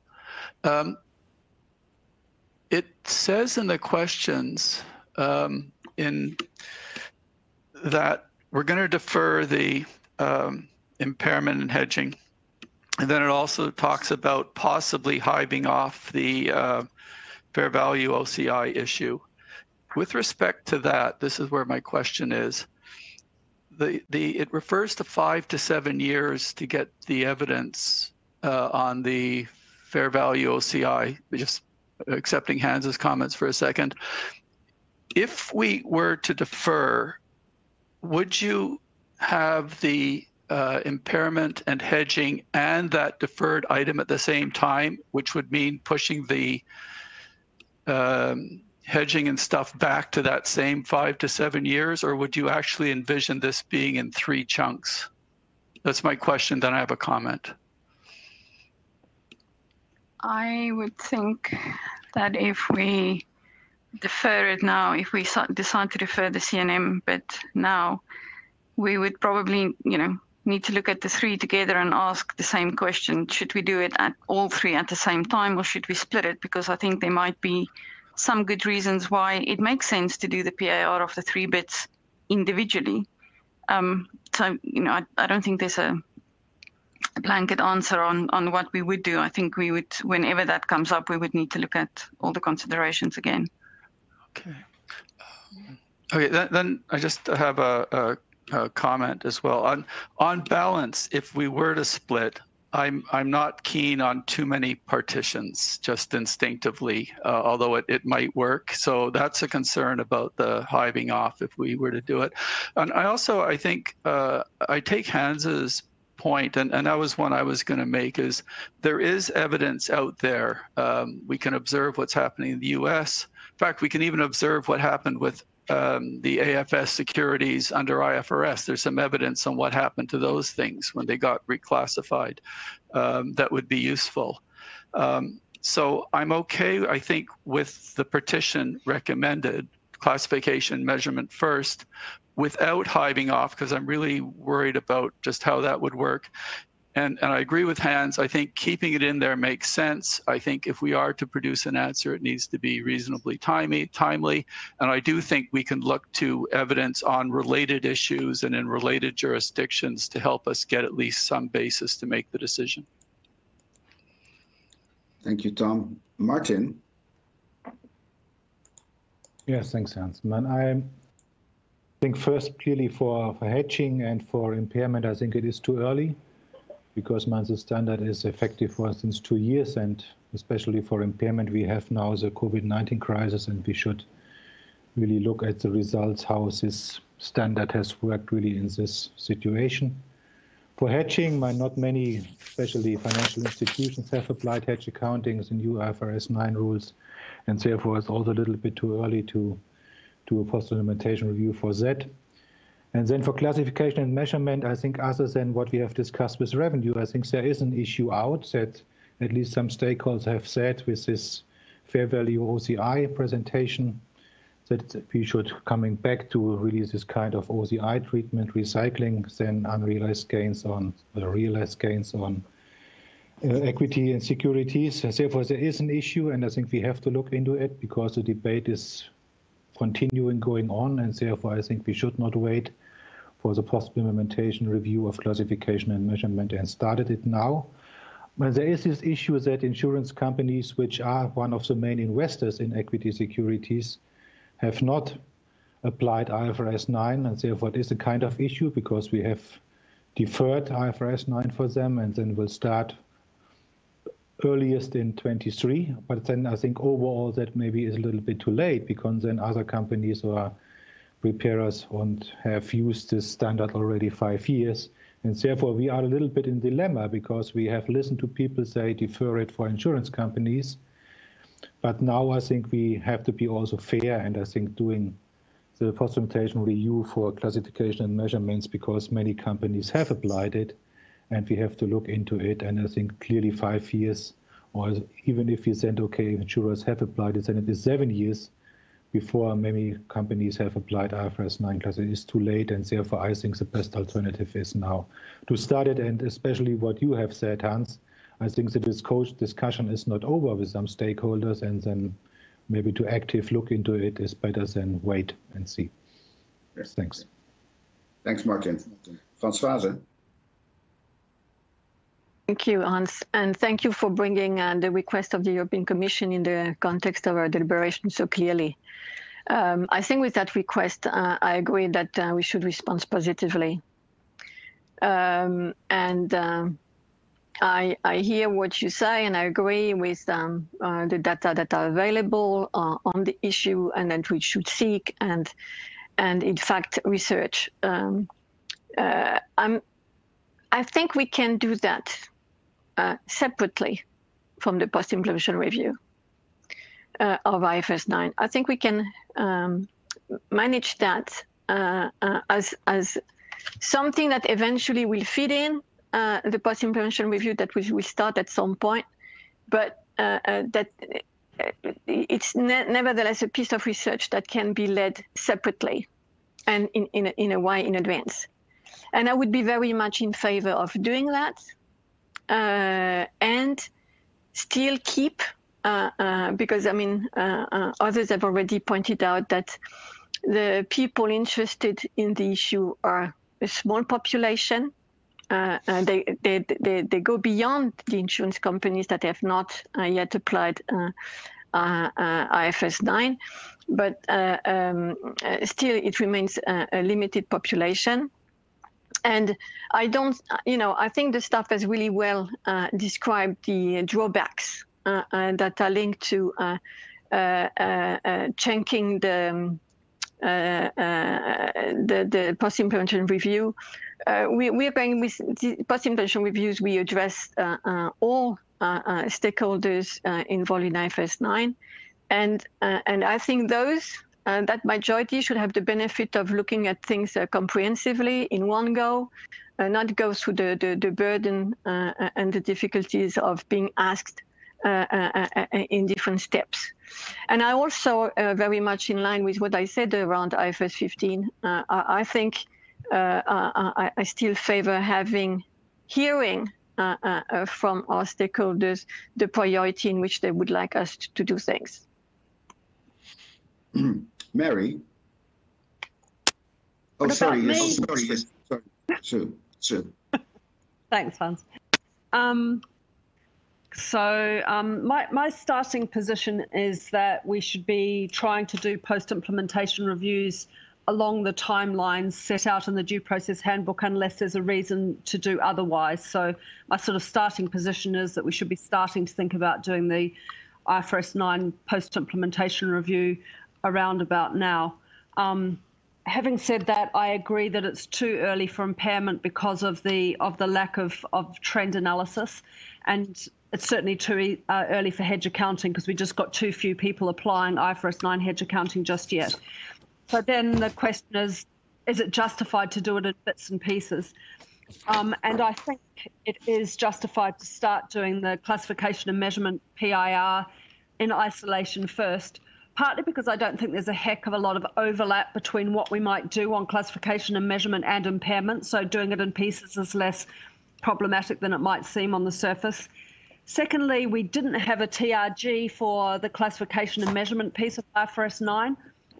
It says in the questions in that we're going to defer the impairment and hedging. And then it also talks about possibly hiving off the fair value OCI issue. With respect to that, this is where my question is. It refers to 5 to 7 years to get the evidence on the fair value OCI, just accepting Hans's comments for a second. If we were to defer, would you have the impairment and hedging and that deferred item at the same time, which would mean pushing the hedging and stuff back to that same 5 to 7 years, or would you actually envision this being in 3 chunks? That's my question, then I have a comment. I would think that if we defer it now, if we decide to defer the CNM bit now, we would probably, need to look at the 3 together and ask the same question. Should we do it at all 3 at the same time, or should we split it? Because I think there might be some good reasons why it makes sense to do the PIR of the 3 bits individually. So, I don't think there's a blanket answer on what we would do. I think we would, whenever that comes up, we would need to look at all the considerations again. Okay. Okay, then I just have a comment as well. On balance, if we were to split, I'm not keen on too many partitions, just instinctively, although it might work. So that's a concern about the hiving off if we were to do it. And I think I take Hans's point, and that was one I was going to make, is there is evidence out there. We can observe what's happening in the US. In fact, we can even observe what happened with the AFS securities under IFRS. There's some evidence on what happened to those things when they got reclassified that would be useful. So I'm okay, I think, with the partition recommended, classification measurement first, without hiving off, because I'm really worried about just how that would work. And I agree with Hans. I think keeping it in there makes sense. I think if we are to produce an answer, it needs to be reasonably timely. And I do think we can look to evidence on related issues and in related jurisdictions to help us get at least some basis to make the decision. Thank you, Tom. Martin? Yes, thanks, Hans. I think first, clearly for hedging and for impairment, I think it is too early, because the standard is effective for since 2 years, and especially for impairment, we have now the COVID-19 crisis, and we should really look at the results, how this standard has worked really in this situation. For hedging, not many, especially financial institutions, have applied hedge accounting, the new IFRS 9 rules, and therefore it's also a little bit too early to do a post-implementation review for that. And then for classification and measurement, I think other than what we have discussed with revenue, I think there is an issue out that at least some stakeholders have said with this fair value OCI presentation, that we should coming back to really this kind of OCI treatment, recycling, then unrealized gains on, realized gains on equity and securities. Therefore, there is an issue, and I think we have to look into it, because the debate is continuing going on, and therefore I think we should not wait for the post-implementation review of classification and measurement and started it now. But there is this issue that insurance companies, which are one of the main investors in equity securities, have not applied IFRS 9, and therefore it is a kind of issue because we have deferred IFRS 9 for them, and then we'll start earliest in 23. But then I think overall that maybe is a little bit too late because then other companies or preparers won't have used this standard already 5 years. And therefore we are a little bit in dilemma because we have listened to people say defer it for insurance companies. But now I think we have to be also fair, and I think doing the post-implementation review for classification and measurements because many companies have applied it, and we have to look into it. And I think clearly 5 years, or even if you said, okay, insurers have applied it, then it is 7 years before many companies have applied IFRS 9 class. It is too late, and therefore I think the best alternative is now to start it. And especially what you have said, Hans, I think the discussion is not over with some stakeholders, and then maybe to active look into it is better than wait and see. Yes. Thanks. Thanks, Martin. Françoise? Thank you, Hans, and thank you for bringing the request of the European Commission in the context of our deliberation so clearly. I think with that request, I agree that we should respond positively. I hear what you say, and I agree with the data that are available on the issue, and that we should seek and in fact research. I think we can do that separately from the post-implementation review of IFRS 9. I think we can manage that as something that eventually will fit in the post-implementation review that will start at some point, but that it's nevertheless a piece of research that can be led separately and in a way in advance. And I would be very much in favor of doing that and still keep, because I mean, others have already pointed out that the people interested in the issue are a small population. They go beyond the insurance companies that have not yet applied IFRS 9, but still it remains a limited population. And I don't, I think the staff has really well described the drawbacks that are linked to checking the post-implementation review. We are going with the post-implementation reviews. We address all stakeholders involved in IFRS 9, and I think that majority should have the benefit of looking at things comprehensively in one go, not go through the burden and the difficulties of being asked in different steps. And I also very much in line with what I said around IFRS 15. I think I still favor hearing from our stakeholders the priority in which they would like us to do things. Mary? Oh, sorry. Yes, sorry. Yes, sorry. Sure. Thanks, Hans. My starting position is that we should be trying to do post-implementation reviews along the timelines set out in the Due Process Handbook unless there's a reason to do otherwise. So my sort of starting position is that we should be starting to think about doing the IFRS 9 post-implementation review around about now. Having said that, I agree that it's too early for impairment because of the lack of trend analysis, and it's certainly too early for hedge accounting because we just got too few people applying IFRS 9 hedge accounting just yet. So then the question is it justified to do it in bits and pieces? And I think it is justified to start doing the classification and measurement PIR in isolation first, partly because I don't think there's a heck of a lot of overlap between what we might do on classification and measurement and impairment. So doing it in pieces is less problematic than it might seem on the surface. Secondly, we didn't have a TRG for the classification and measurement piece of IFRS 9.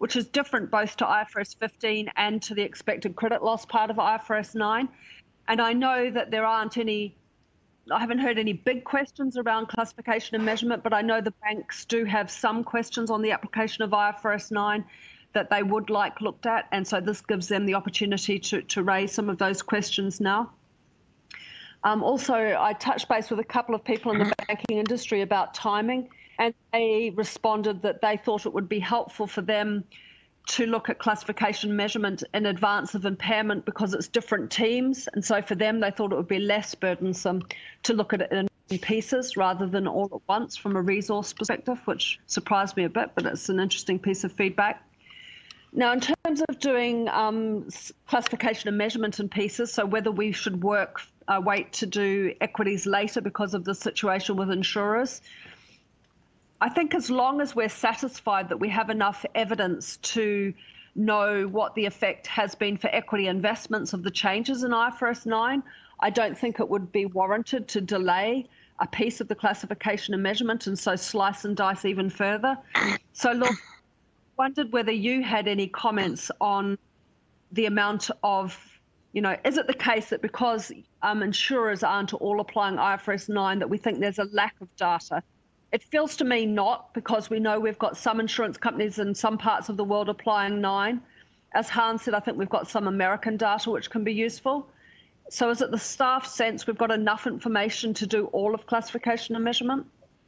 which is different both to IFRS 15 and to the expected credit loss part of IFRS 9. And I know that there aren't any, I haven't heard any big questions around classification and measurement, but I know the banks do have some questions on the application of IFRS 9 that they would like looked at. And so this gives them the opportunity to raise some of those questions now. Also, I touched base with a couple of people in the banking industry about timing, and they responded that they thought it would be helpful for them to look at classification measurement in advance of impairment because it's different teams. And so for them, they thought it would be less burdensome to look at it in pieces rather than all at once from a resource perspective, which surprised me a bit, but it's an interesting piece of feedback. Now, in terms of doing classification and measurement in pieces, so whether we should wait to do equities later because of the situation with insurers, I think as long as we're satisfied that we have enough evidence to know what the effect has been for equity investments of the changes in IFRS 9, I don't think it would be warranted to delay a piece of the classification and measurement and so slice and dice even further. So look, wondered whether you had any comments on the amount of, is it the case that because insurers aren't all applying IFRS 9 that we think there's a lack of data? It feels to me not, because we know we've got some insurance companies in some parts of the world applying 9. As Hans said, I think we've got some American data which can be useful. So is it the staff sense we've got enough information to do all of classification and measurement?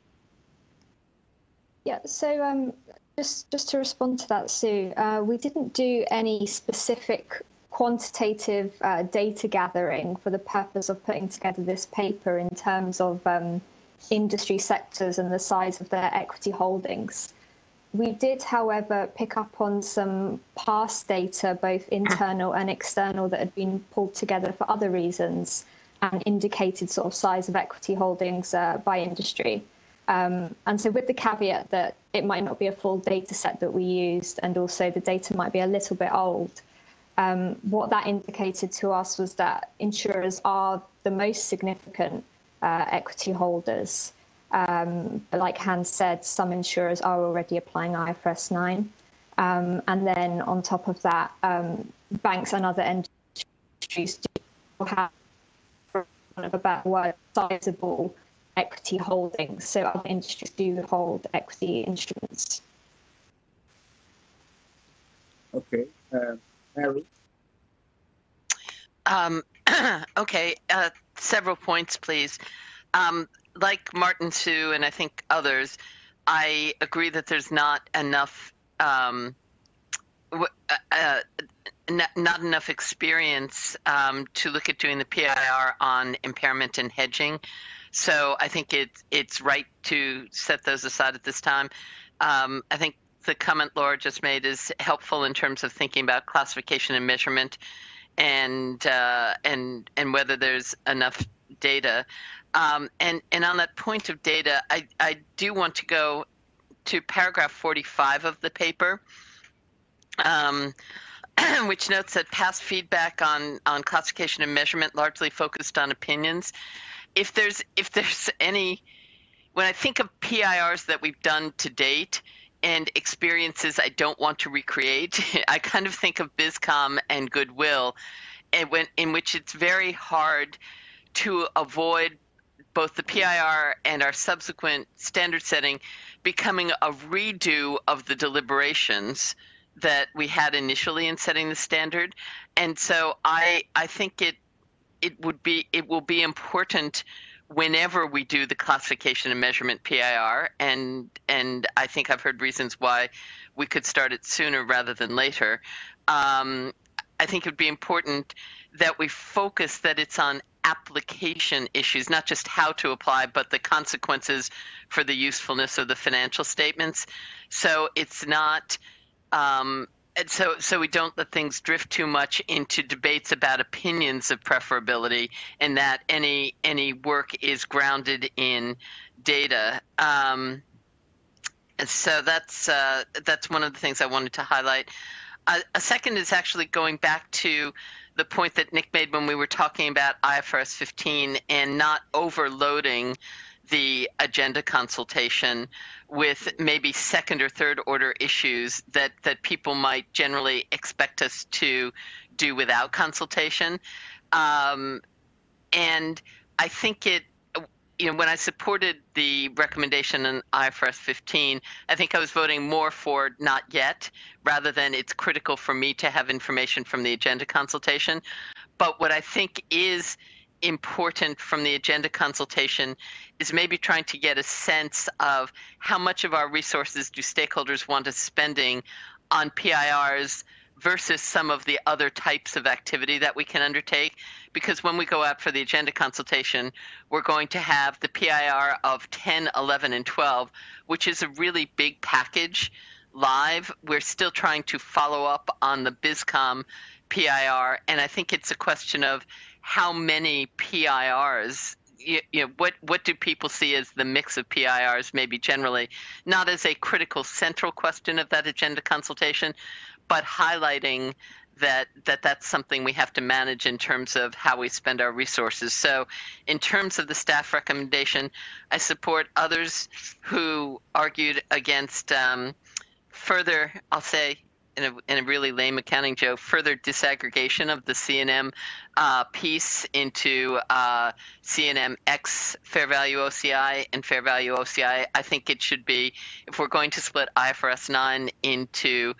Yeah, so just to respond to that, Sue, we didn't do any specific quantitative data gathering for the purpose of putting together this paper in terms of industry sectors and the size of their equity holdings. We did, however, pick up on some past data, both internal and external, that had been pulled together for other reasons and indicated sort of size of equity holdings by industry. And so with the caveat that it might not be a full data set that we used, and also the data might be a little bit old, what that indicated to us was that insurers are the most significant equity holders. But like Hans said, some insurers are already applying IFRS 9. And then on top of that, banks and other industries do have, for want of a better word, sizable equity holdings. So other industries do hold equity instruments. Okay. Mary? Okay, several points, please. Like Martin, Sue, and I think others, I agree that there's not enough not enough experience to look at doing the PIR on impairment and hedging. So I think it's right to set those aside at this time. I think the comment Laura just made is helpful in terms of thinking about classification and measurement, and whether there's enough data. And on that point of data, I do want to go to paragraph 45 of the paper, which notes that past feedback on classification and measurement largely focused on opinions. If there's any, when I think of PIRs that we've done to date and experiences I don't want to recreate, I kind of think of BizCom and Goodwill, and in which it's very hard to avoid both the PIR and our subsequent standard setting becoming a redo of the deliberations that we had initially in setting the standard. And so I think it will be important whenever we do the classification and measurement PIR, and I think I've heard reasons why we could start it sooner rather than later. I think it would be important that we focus that it's on application issues, not just how to apply, but the consequences for the usefulness of the financial statements. So it's not, so we don't let things drift too much into debates about opinions of preferability, and that any work is grounded in data. So that's one of the things I wanted to highlight. A second is actually going back to the point that Nick made when we were talking about IFRS 15 and not overloading the agenda consultation with maybe second or third order issues that people might generally expect us to do without consultation. And I think when I supported the recommendation in IFRS 15, I think I was voting more for not yet, rather than it's critical for me to have information from the agenda consultation. But what I think is important from the agenda consultation is maybe trying to get a sense of how much of our resources do stakeholders want us spending on PIRs versus some of the other types of activity that we can undertake. Because when we go out for the agenda consultation, we're going to have the PIR of 10, 11, and 12, which is a really big package live. We're still trying to follow up on the BizCom PIR, and I think it's a question of how many PIRs, what do people see as the mix of PIRs, maybe generally, not as a critical central question of that agenda consultation, but highlighting that's something we have to manage in terms of how we spend our resources. So in terms of the staff recommendation, I support others who argued against further, I'll say, in a really lame accounting joke, further disaggregation of the CNM piece into CNM X fair value OCI and fair value OCI. I think it should be, if we're going to split IFRS 9 into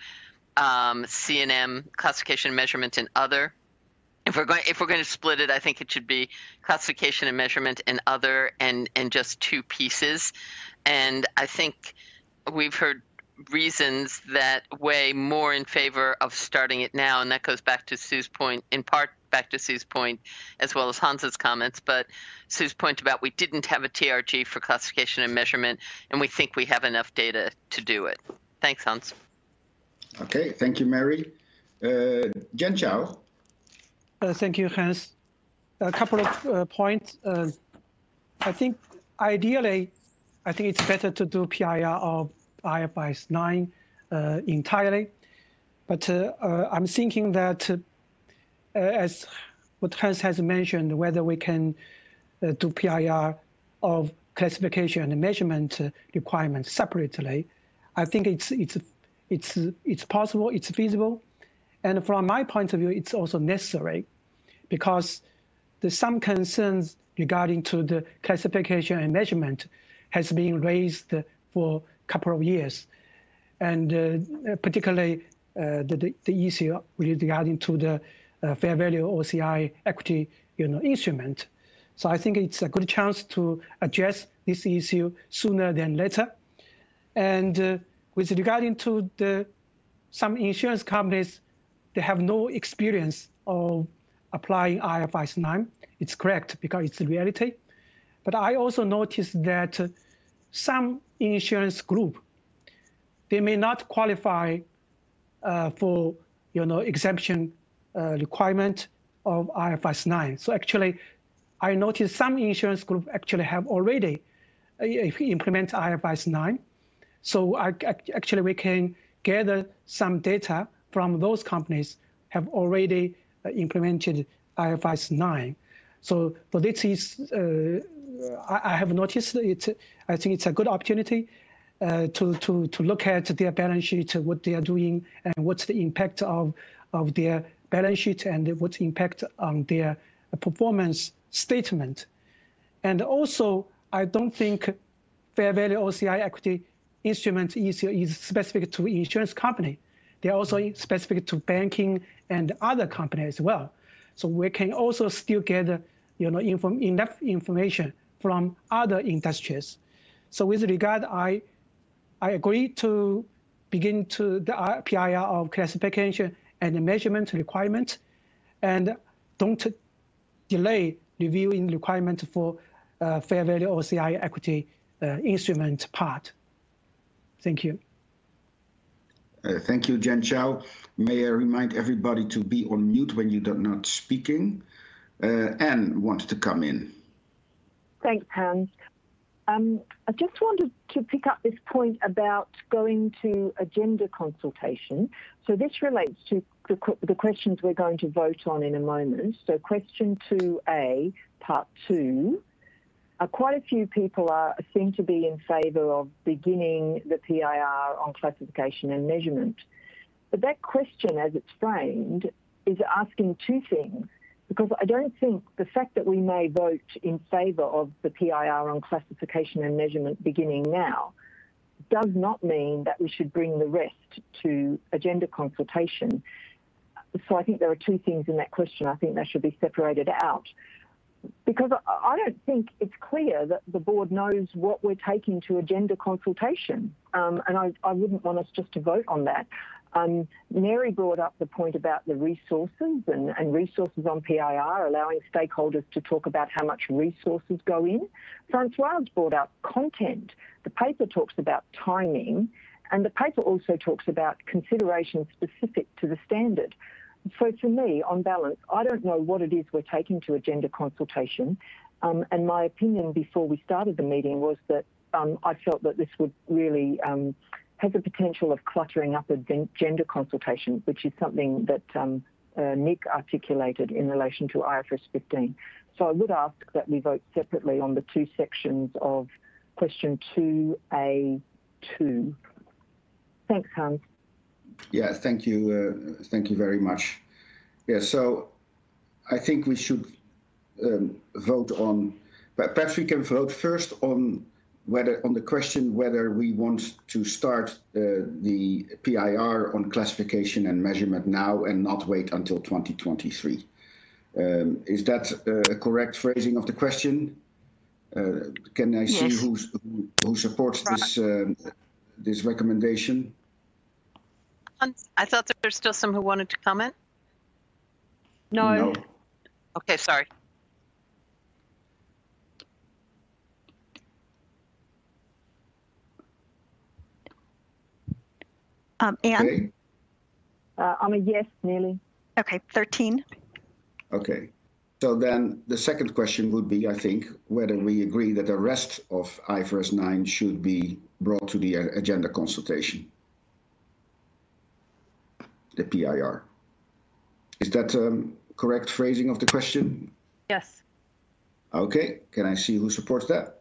CNM classification and measurement and other, if we're going to split it, I think it should be classification and measurement and other, and just two pieces. And I think we've heard reasons that weigh more in favor of starting it now, and that goes back to Sue's point, in part back to Sue's point, as well as Hans's comments, but Sue's point about we didn't have a TRG for classification and measurement, and we think we have enough data to do it. Thanks, Hans. Okay, thank you, Mary. Jen Chow. Thank you, Hans. A couple of points. I think ideally, I think it's better to do PIR of IFRS 9 entirely. But I'm thinking that, as what Hans has mentioned, whether we can do PIR of classification and measurement requirements separately, I think it's possible, it's feasible. And from my point of view, it's also necessary, because there's some concerns regarding to the classification and measurement has been raised for a couple of years. And particularly the issue regarding to the fair value OCI equity instrument. So I think it's a good chance to address this issue sooner than later. And with regarding to some insurance companies, they have no experience of applying IFRS 9. It's correct, because it's the reality. But I also noticed that some insurance group, they may not qualify for exemption requirement of IFRS 9. So actually, I noticed some insurance group actually have already implemented IFRS 9. So actually, we can gather some data from those companies have already implemented IFRS 9. So this is, I have noticed it. I think it's a good opportunity to look at their balance sheet, what they are doing, and what's the impact of their balance sheet, and what's the impact on their performance statement. And also, I don't think fair value OCI equity instrument issue is specific to insurance company. They're also specific to banking and other companies as well. So we can also still gather enough information from other industries. So with regard, I agree to begin to the PIR of classification and the measurement requirement, and don't delay reviewing requirement for fair value OCI equity instrument part. Thank you. Thank you, Jen Chow. May I remind everybody to be on mute when you're not speaking. Anne wanted to come in. Thanks, Hans. I just wanted to pick up this point about going to agenda consultation. So this relates to the questions we're going to vote on in a moment. So question 2A, part 2. quite a few people seem to be in favour of beginning the PIR on classification and measurement. But that question, as it's framed, is asking two things, because I don't think the fact that we may vote in favour of the PIR on classification and measurement beginning now does not mean that we should bring the rest to agenda consultation. So I think there are two things in that question. I think they should be separated out, because I don't think it's clear that the board knows what we're taking to agenda consultation. And I wouldn't want us just to vote on that. Mary brought up the point about the resources and resources on PIR, allowing stakeholders to talk about how much resources go in. Francoise brought up content. The paper talks about timing, and the paper also talks about considerations specific to the standard. So for me, on balance, I don't know what it is we're taking to agenda consultation. And my opinion before we started the meeting was that I felt that this would really has the potential of cluttering up agenda consultation, which is something that Nick articulated in relation to IFRS 15. So I would ask that we vote separately on the two sections of question 2A2. Thanks, Hans. Yeah, thank you. Thank you very much. Yeah, so I think we should vote on, but perhaps we can vote first on the question whether we want to start the PIR on classification and measurement now and not wait until 2023. Is that a correct phrasing of the question? Can I see who supports this recommendation? I thought there were still some who wanted to comment. No. Okay, sorry. Anne? Okay. I'm a yes, nearly. Okay, 13. Okay. So then the second question would be, I think, whether we agree that the rest of IFRS 9 should be brought to the agenda consultation. The PIR. Is that correct phrasing of the question? Yes. Okay. Can I see who supports that?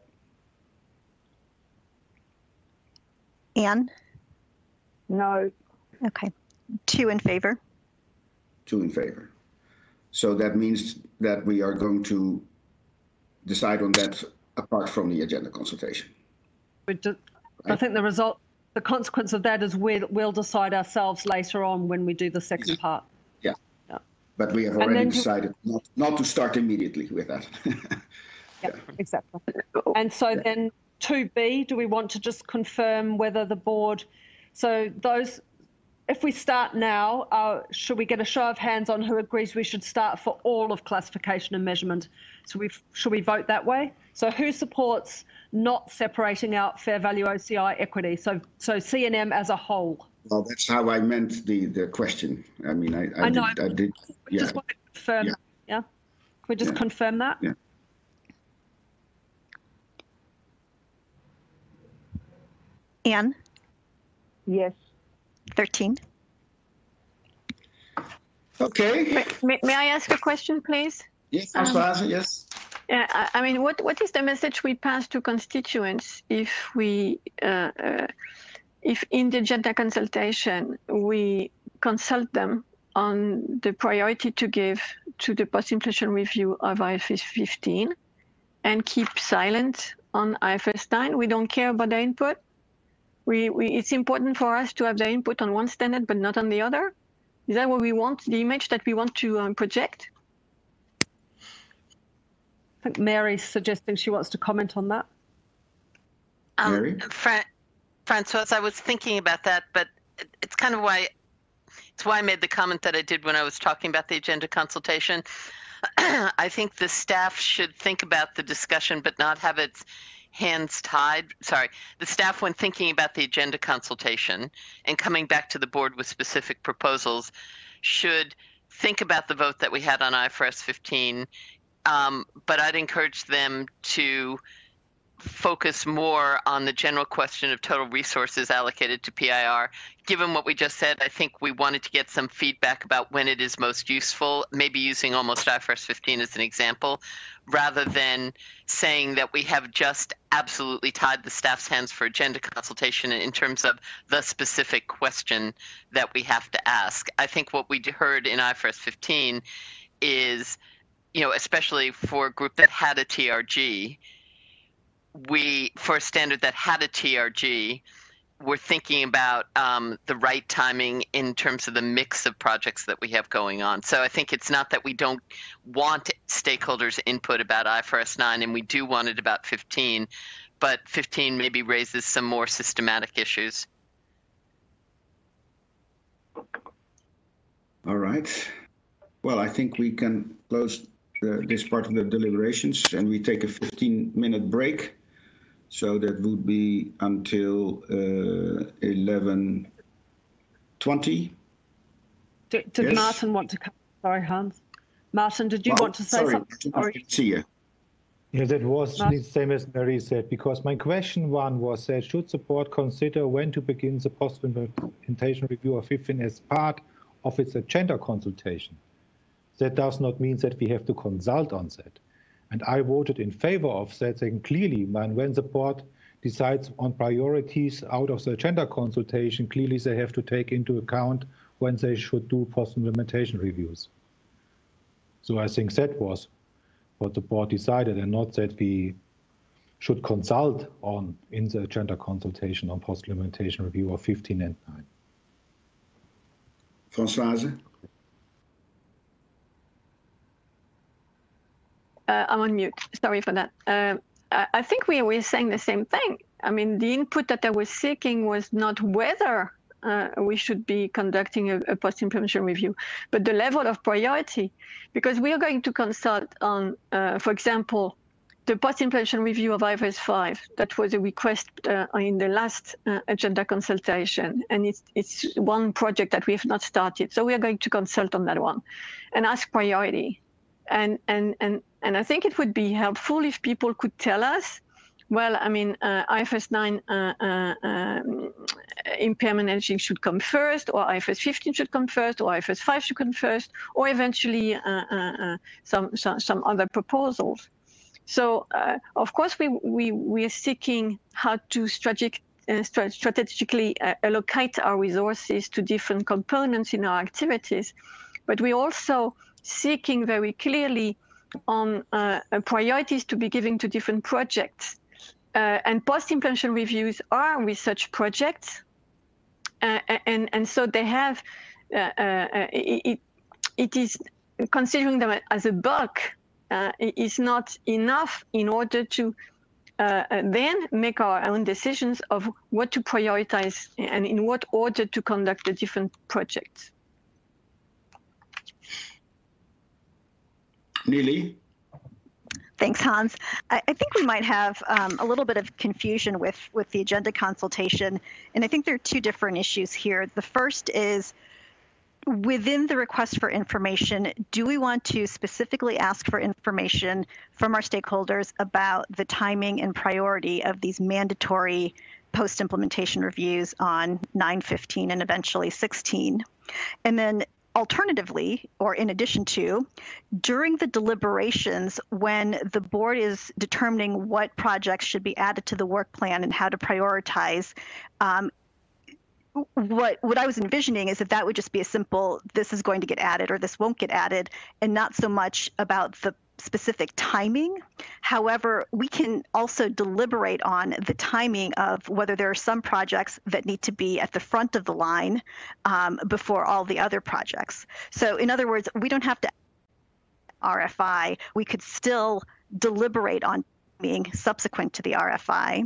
Anne? No. Okay. 2 in favor. 2 in favor. So that means that we are going to decide on that apart from the agenda consultation. I think the consequence of that is we'll decide ourselves later on when we do the second part. Yeah. But we have already decided not to start immediately with that. Yeah, exactly. And so then 2B, do we want to just confirm whether the board, so those, if we start now, should we get a show of hands on who agrees we should start for all of classification and measurement? So should we vote that way? So who supports not separating out fair value OCI equity? So CNM as a whole. Well, that's how I meant the question. I mean, I know. did. We just want to confirm that, yeah? Can we just confirm that? Yeah. Anne? Yes. 13. Okay. May I ask a question, please? Yes, Françoise, yes. Yeah, I mean, what is the message we pass to constituents if we, if in the agenda consultation we consult them on the priority to give to the post-inflation review of IFRS 15 and keep silent on IFRS 9? We don't care about the input. It's important for us to have the input on one standard but not on the other. Is that what we want? The image that we want to project? I think Mary's suggesting she wants to comment on that. Mary? Francoise, I was thinking about that, but it's kind of why I made the comment that I did when I was talking about the agenda consultation. I think the staff should think about the discussion but not have its hands tied. Sorry, the staff, when thinking about the agenda consultation and coming back to the board with specific proposals, should think about the vote that we had on IFRS 15. But I'd encourage them to focus more on the general question of total resources allocated to PIR. Given what we just said, I think we wanted to get some feedback about when it is most useful, maybe using almost IFRS 15 as an example, rather than saying that we have just absolutely tied the staff's hands for agenda consultation in terms of the specific question that we have to ask. I think what we heard in IFRS 15 is, especially for a group that had a TRG, for a standard that had a TRG, we're thinking about the right timing in terms of the mix of projects that we have going on. So I think it's not that we don't want stakeholders' input about IFRS 9, and we do want it about 15, but 15 maybe raises some more systematic issues. All right. Well, I think we can close this part of the deliberations, and we take a 15-minute break. So that would be until 11:20. Did Yes? Martin want to come? Sorry, Hans. Martin, did you want to say something? I didn't see you. Yes, it was the same as Mary said, because my question one was that should the board consider when to begin the post-implementation review of 15 as part of its agenda consultation? That does not mean that we have to consult on that. And I voted in favor of that, saying clearly, when the board decides on priorities out of the agenda consultation, clearly they have to take into account when they should do post-implementation reviews. So I think that was what the board decided, and not that we should consult on in the agenda consultation on post-implementation review of 15 and 9. Françoise? I'm on mute. Sorry for that. I think we're saying the same thing. I mean, the input that I was seeking was not whether we should be conducting a post-implementation review, but the level of priority, because we are going to consult on, for example, the post-implementation review of IFRS 5. That was a request in the last agenda consultation, and it's one project that we have not started. So we are going to consult on that one and ask priority. And I think it would be helpful if people could tell us, well, I mean, IFRS 9 impairment energy should come first, or IFRS 15 should come first, or IFRS 5 should come first, or eventually some other proposals. So, of course, we are seeking how to strategically allocate our resources to different components in our activities, but we also seeking very clearly on priorities to be given to different projects. And post-implementation reviews are research projects. And so they have, it is considering them as a bulk is not enough in order to then make our own decisions of what to prioritize and in what order to conduct the different projects. Neely? Thanks, Hans. I think we might have a little bit of confusion with the agenda consultation, and I think there are two different issues here. The first is, within the request for information, do we want to specifically ask for information from our stakeholders about the timing and priority of these mandatory post-implementation reviews on 9, 15, and eventually 16? And then alternatively, or in addition to, during the deliberations, when the board is determining what projects should be added to the work plan and how to prioritize, what I was envisioning is that would just be a simple, this is going to get added or this won't get added, and not so much about the specific timing. However, we can also deliberate on the timing of whether there are some projects that need to be at the front of the line before all the other projects. So in other words, we don't have to RFI. We could still deliberate on timing subsequent to the RFI.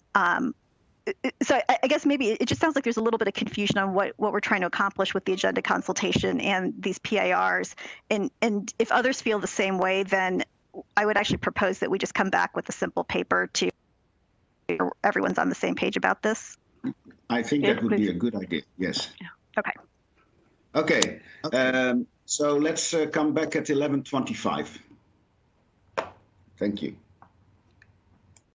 So I guess maybe it just sounds like there's a little bit of confusion on what we're trying to accomplish with the agenda consultation and these PIRs. And if others feel the same way, then I would actually propose that we just come back with a simple paper to everyone's on the same page about this. I think that would be a good idea, yes. Okay. Okay, so let's come back at 11:25. Thank you.